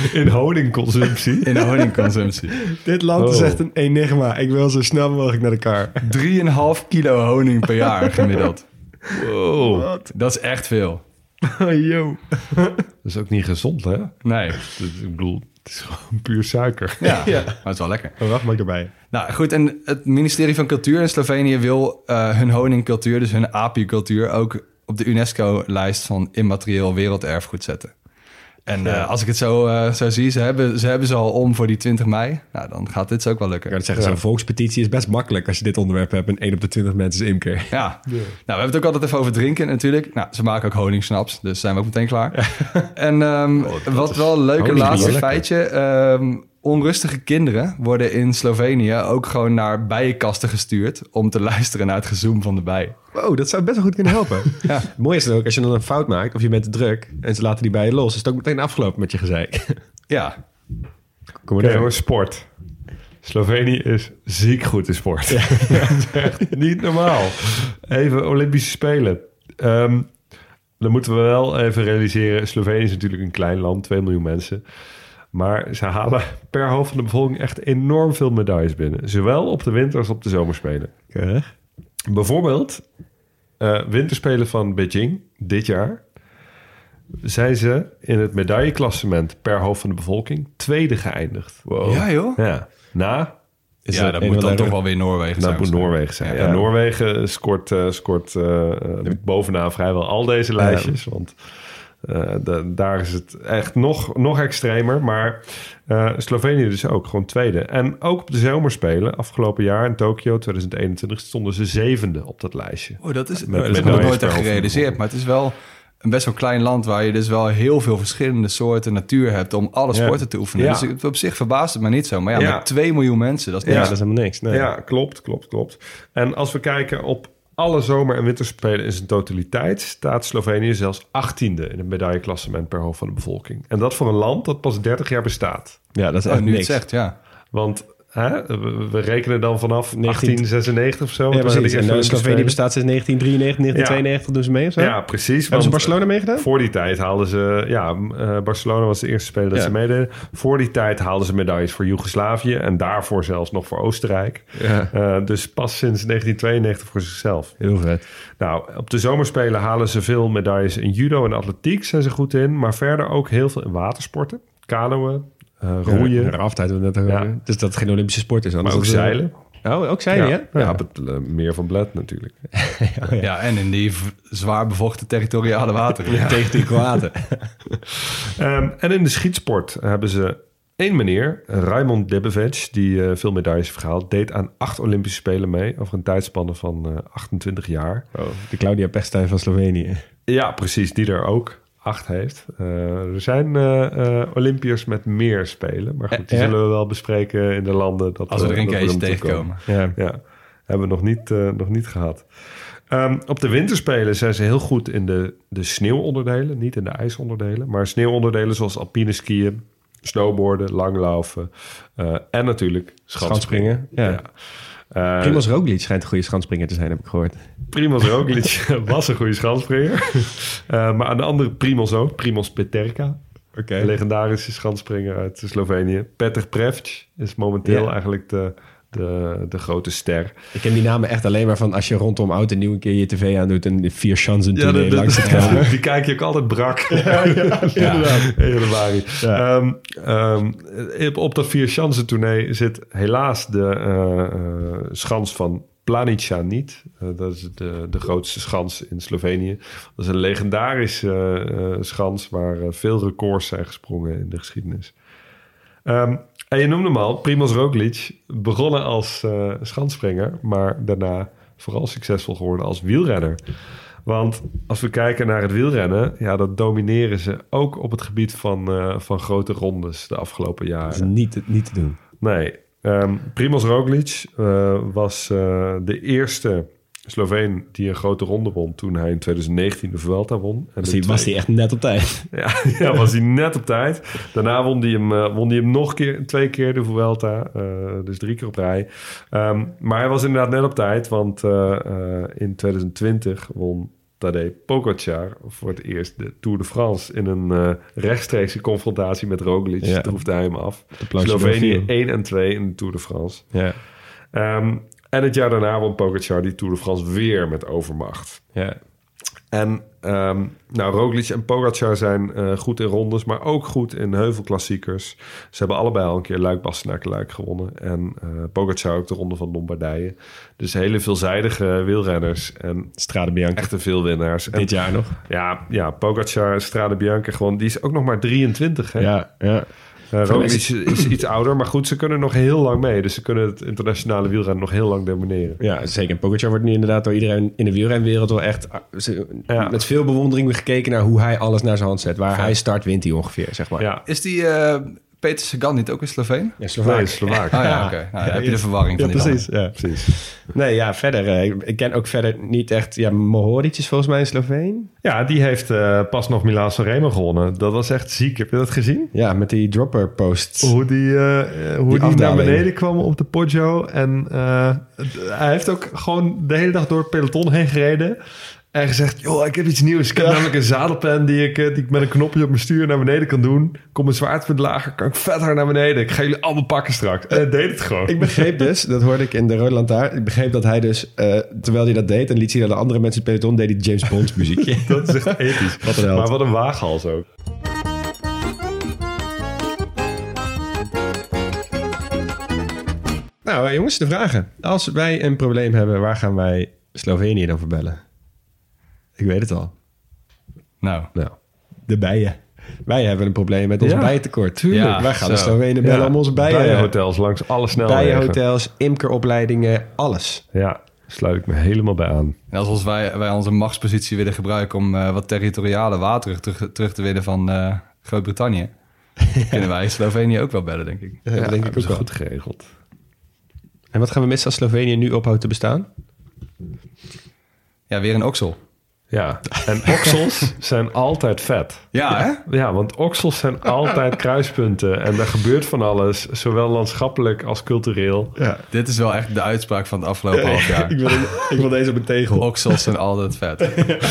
Speaker 11: In honingconsumptie?
Speaker 6: In honingconsumptie.
Speaker 10: Dit land is echt een enigma. Ik wil zo snel mogelijk naar de kar.
Speaker 6: 3,5 kilo honing per jaar gemiddeld.
Speaker 11: Wow.
Speaker 10: Wat?
Speaker 6: Dat is echt veel.
Speaker 10: Yo.
Speaker 11: Dat is ook niet gezond, hè?
Speaker 6: Nee.
Speaker 11: Ik bedoel, het is gewoon puur suiker.
Speaker 6: Ja, maar het is wel lekker.
Speaker 10: Wacht maar erbij.
Speaker 6: Nou goed, en het ministerie van Cultuur in Slovenië wil hun honingcultuur, dus hun apicultuur, ook op de UNESCO-lijst van immaterieel werelderfgoed zetten. En als ik het zo zie, ze hebben ze al om voor die 20 mei. Nou, dan gaat dit ook wel lukken.
Speaker 10: Ik kan zeggen, zo'n volkspetitie is best makkelijk als je dit onderwerp hebt. En 1 op de 20 mensen is imker.
Speaker 6: Ja. Nou, we hebben het ook altijd even over drinken natuurlijk. Nou, ze maken ook honingsnaps, dus zijn we ook meteen klaar. En wat wel een leuke laatste feitje. Onrustige kinderen worden in Slovenië ook gewoon naar bijenkasten gestuurd om te luisteren naar het gezoem van de bij.
Speaker 10: Wow, dat zou best wel goed kunnen helpen.
Speaker 6: Ja.
Speaker 10: Het mooie is dan ook, als je dan een fout maakt of je bent te druk en ze laten die bijen los, is het ook meteen afgelopen met je gezeik.
Speaker 6: Ja.
Speaker 10: Kom maar
Speaker 11: Oké, hoor, sport. Slovenië is ziek goed in sport. Ja. Dat is echt niet normaal. Even Olympische Spelen. Dan moeten we wel even realiseren, Slovenië is natuurlijk een klein land, 2 miljoen mensen. Maar ze halen per hoofd van de bevolking echt enorm veel medailles binnen. Zowel op de winter- als op de zomerspelen.
Speaker 10: Keurig.
Speaker 11: Bijvoorbeeld, winterspelen van Beijing dit jaar zijn ze in het medailleklassement per hoofd van de bevolking 2e geëindigd.
Speaker 6: Wow. Ja joh?
Speaker 11: Ja.
Speaker 6: Dat moet dan toch wel weer Noorwegen zijn.
Speaker 11: Dat moet Noorwegen zijn. Ja, Noorwegen scoort bovenaan vrijwel al deze lijstjes. Want daar is het echt nog extremer. Maar Slovenië dus ook gewoon 2e. En ook op de zomerspelen afgelopen jaar in Tokio 2021 stonden ze 7e op dat lijstje.
Speaker 6: Oh, dat is nog nooit echt gerealiseerd. Maar het is wel een best wel klein land waar je dus wel heel veel verschillende soorten natuur hebt om alle sporten te oefenen.
Speaker 11: Ja.
Speaker 6: Dus op zich verbaast het me niet zo. Maar met 2 miljoen mensen, dat is niks.
Speaker 10: Ja, dat is helemaal niks. Nee.
Speaker 11: Ja, klopt. En als we kijken op alle zomer- en winterspelen in zijn totaliteit, staat Slovenië zelfs 18e in het medailleklassement per hoofd van de bevolking. En dat voor een land dat pas 30 jaar bestaat.
Speaker 10: Ja, dat is echt
Speaker 6: nu
Speaker 10: niks.
Speaker 6: Het zegt, ja.
Speaker 11: Want we rekenen dan vanaf 1896 of zo.
Speaker 10: Ja, precies. En Slovenië bestaat sinds 1993, 1992 doen ze mee of zo?
Speaker 11: Ja, precies.
Speaker 10: Hebben ze Barcelona meegedaan?
Speaker 11: Voor die tijd haalden ze... Ja, Barcelona was de eerste speler dat ze meededen. Voor die tijd haalden ze medailles voor Joegoslavië. En daarvoor zelfs nog voor Oostenrijk. Ja. Dus pas sinds 1992 voor zichzelf.
Speaker 10: Heel vet.
Speaker 11: Nou, op de zomerspelen halen ze veel medailles in judo en atletiek. Zijn ze goed in. Maar verder ook heel veel in watersporten. Kanoën. Roeien.
Speaker 10: Raft we net over. Dus dat het geen Olympische sport is.
Speaker 11: Maar ook zeilen.
Speaker 10: Oh, ook zeilen, ja?
Speaker 11: Ja, op het meer van Bled natuurlijk.
Speaker 6: Ja, en in die zwaar bevochten territoriale wateren.
Speaker 10: Tegen die Kroaten.
Speaker 11: En in de schietsport hebben ze 1 meneer, Raimond Debevec, die veel medailles heeft gehaald, deed aan 8 Olympische Spelen mee over een tijdspanne van 28 jaar.
Speaker 10: Oh, de Claudia Pechstein van Slovenië.
Speaker 11: Ja, precies, die er ook 8 heeft. Er zijn Olympiërs met meer spelen. Maar goed, die zullen we wel bespreken in de landen.
Speaker 6: Als we er een keertje tegenkomen.
Speaker 11: Ja, hebben we nog niet gehad. Op de winterspelen zijn ze heel goed in de sneeuwonderdelen. Niet in de ijsonderdelen. Maar sneeuwonderdelen zoals alpine skiën, snowboarden, langlaufen. En natuurlijk schansspringen.
Speaker 10: Ja. Primoz Roglic schijnt een goede schansspringer te zijn, heb ik gehoord.
Speaker 11: Primoz Roglic was een goede schansspringer. Maar aan de andere Primoz ook. Primoz Peterka. Een legendarische schansspringer uit Slovenië. Petr Prevc is momenteel eigenlijk de grote ster.
Speaker 10: Ik ken die namen echt alleen maar van als je rondom oud en nieuw een keer je tv aandoet en de 4 chansen tournee langs het komen.
Speaker 11: Die kijk je ook altijd brak. Inderdaad. Januari. Op dat 4 chansen tournee zit helaas de schans van Planica niet. Dat is de grootste schans in Slovenië. Dat is een legendarische schans waar veel records zijn gesprongen in de geschiedenis. En je noemde hem al, Primoz Roglic, begonnen als schansspringer, maar daarna vooral succesvol geworden als wielrenner. Want als we kijken naar het wielrennen, dat domineren ze ook op het gebied van grote rondes de afgelopen jaren.
Speaker 10: Dat is niet te doen.
Speaker 11: Nee. Primoz Roglic was de eerste Sloveen die een grote ronde won toen hij in 2019 de Vuelta won. En
Speaker 10: was hij echt net op tijd?
Speaker 11: Ja, was hij net op tijd. Daarna won hij hem nog 2 keer de Vuelta. Dus 3 keer op rij. Maar hij was inderdaad net op tijd, want in 2020 won Tadej Pogačar voor het eerst de Tour de France in een rechtstreekse confrontatie met Roglic. Ja. Troefde hij hem af. Slovenië 1 en 2 in de Tour de France.
Speaker 10: Ja.
Speaker 11: En het jaar daarna won Pogačar die Tour de France weer met overmacht.
Speaker 10: Ja.
Speaker 11: En Roglic en Pogačar zijn goed in rondes, maar ook goed in heuvelklassiekers. Ze hebben allebei al een keer Luik-Bastenaken-Luik gewonnen. En Pogačar ook de Ronde van Lombardije. Dus hele veelzijdige wielrenners. En
Speaker 10: Strade Bianca.
Speaker 11: Echte veel winnaars.
Speaker 10: Dit jaar nog.
Speaker 11: Ja, Pogačar, Strade Bianca, gewoon, die is ook nog maar 23. Hè?
Speaker 10: Ja.
Speaker 11: Roglic is iets ouder, maar goed, ze kunnen nog heel lang mee. Dus ze kunnen het internationale wielrennen nog heel lang domineren.
Speaker 10: Ja, zeker. Pogačar wordt nu inderdaad door iedereen in de wielrenwereld wel echt met veel bewondering gekeken naar hoe hij alles naar zijn hand zet. Waar hij start, wint hij ongeveer, zeg maar.
Speaker 6: Ja. Is die Peter Sagan niet ook een Sloveen?
Speaker 10: Ja, Slovaak.
Speaker 6: Oké. Nou, dan heb je de verwarring van die
Speaker 10: precies. Ja, precies. Nee, ja, verder. Ik ken ook verder niet echt... Ja, Mohoric is volgens mij een Sloveen.
Speaker 11: Ja, die heeft pas nog Milaan-San Remo gewonnen. Dat was echt ziek. Heb je dat gezien?
Speaker 10: Ja, met die dropper posts.
Speaker 11: Hoe die naar beneden kwam op de Poggio. En hij heeft ook gewoon de hele dag door het peloton heen gereden. En gezegd, joh, ik heb iets nieuws. Ik heb namelijk een zadelpen die ik met een knopje op mijn stuur naar beneden kan doen. Kom een zwaardpunt lager, kan ik verder naar beneden. Ik ga jullie allemaal pakken straks. En hij deed het gewoon.
Speaker 10: Ik begreep dus, dat hoorde ik in de Rode Lantaarn. Ik begreep dat hij dus, terwijl hij dat deed... en liet zien dat de andere mensen in het peloton... deed hij James Bond muziekje.
Speaker 11: Dat is echt episch.
Speaker 10: Wat een held.
Speaker 11: Maar wat een waaghals ook.
Speaker 10: Nou, jongens, de vragen. Als wij een probleem hebben, waar gaan wij Slovenië dan voor bellen? Ik weet het al.
Speaker 6: Nou,
Speaker 10: de bijen. Wij hebben een probleem met ons bijentekort.
Speaker 11: Tuurlijk.
Speaker 10: Ja, wij gaan de Slovenen bellen om onze
Speaker 11: bijenhotels langs alle snelwegen.
Speaker 10: Bijenhotels, imkeropleidingen, alles.
Speaker 11: Ja, sluit ik me helemaal bij aan.
Speaker 6: En als wij onze machtspositie willen gebruiken... om wat territoriale wateren terug te winnen van Groot-Brittannië... kunnen wij Slovenië ook wel bellen, denk ik.
Speaker 10: Ja, denk ik ook wel.
Speaker 11: Goed geregeld.
Speaker 10: En wat gaan we missen als Slovenië nu ophoudt te bestaan?
Speaker 6: Ja, weer een oksel.
Speaker 11: Ja, en oksels zijn altijd vet.
Speaker 6: Ja, hè?
Speaker 11: Ja, want oksels zijn altijd kruispunten. En er gebeurt van alles, zowel landschappelijk als cultureel.
Speaker 6: Ja. Dit is wel echt de uitspraak van het afgelopen half jaar.
Speaker 10: ik wil deze op een tegel.
Speaker 6: Oksels zijn altijd vet.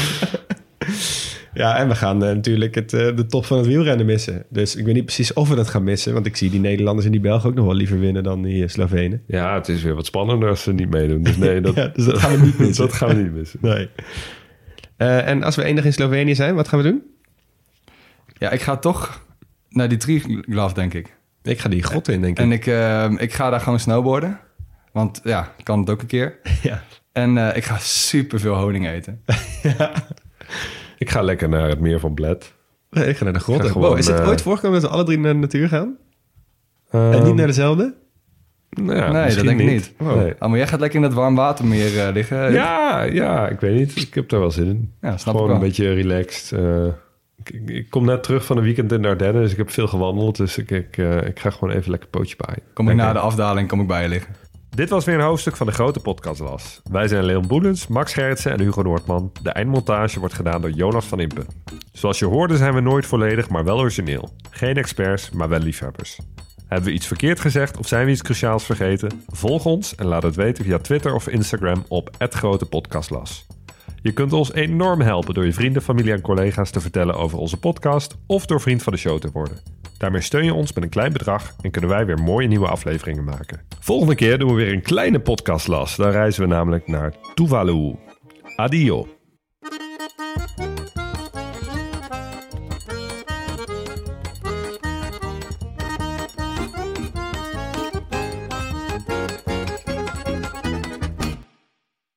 Speaker 10: Ja, en we gaan natuurlijk de top van het wielrennen missen. Dus ik weet niet precies of we dat gaan missen. Want ik zie die Nederlanders en die Belgen ook nog wel liever winnen dan die Slovenen.
Speaker 11: Ja, het is weer wat spannender als ze niet meedoen. Dus nee,
Speaker 10: dus dat gaan we niet missen.
Speaker 11: Dat gaan we niet missen.
Speaker 10: Nee. En als we één dag in Slovenië zijn, wat gaan we doen?
Speaker 6: Ja, ik ga toch naar die Triglav, denk ik.
Speaker 10: Ik ga die grot in, denk ik.
Speaker 6: En ik ga daar gewoon snowboarden. Want ja, ik kan het ook een keer.
Speaker 10: Ja.
Speaker 6: En ik ga super veel honing eten.
Speaker 10: Ja.
Speaker 11: Ik ga lekker naar het meer van Bled.
Speaker 10: Nee, ik ga naar de grot. Is het ooit voorgekomen dat we alle drie naar de natuur gaan? En niet naar dezelfde?
Speaker 6: Nou, nee, dat denk ik niet. Oh. Nee. Maar jij gaat lekker in dat warm watermeer liggen.
Speaker 11: Ja, ik weet niet. Ik heb daar wel zin in.
Speaker 6: Ja, snap
Speaker 11: gewoon
Speaker 6: ik wel.
Speaker 11: Een beetje relaxed. Ik kom net terug van een weekend in de Ardennen, dus ik heb veel gewandeld. Dus ik ga gewoon even lekker pootje baaien.
Speaker 6: Kom ik na de afdaling bij je liggen.
Speaker 11: Dit was weer een hoofdstuk van de Grote Podcastlas. Wij zijn Leon Boelens, Max Gerritsen en Hugo Noordman. De eindmontage wordt gedaan door Jonas van Impen. Zoals je hoorde zijn we nooit volledig, maar wel origineel. Geen experts, maar wel liefhebbers. Hebben we iets verkeerd gezegd of zijn we iets cruciaals vergeten? Volg ons en laat het weten via Twitter of Instagram op @grotepodcastlas. Je kunt ons enorm helpen door je vrienden, familie en collega's te vertellen over onze podcast of door vriend van de show te worden. Daarmee steun je ons met een klein bedrag en kunnen wij weer mooie nieuwe afleveringen maken. Volgende keer doen we weer een kleine podcastlas. Dan reizen we namelijk naar Tuvalu. Adio.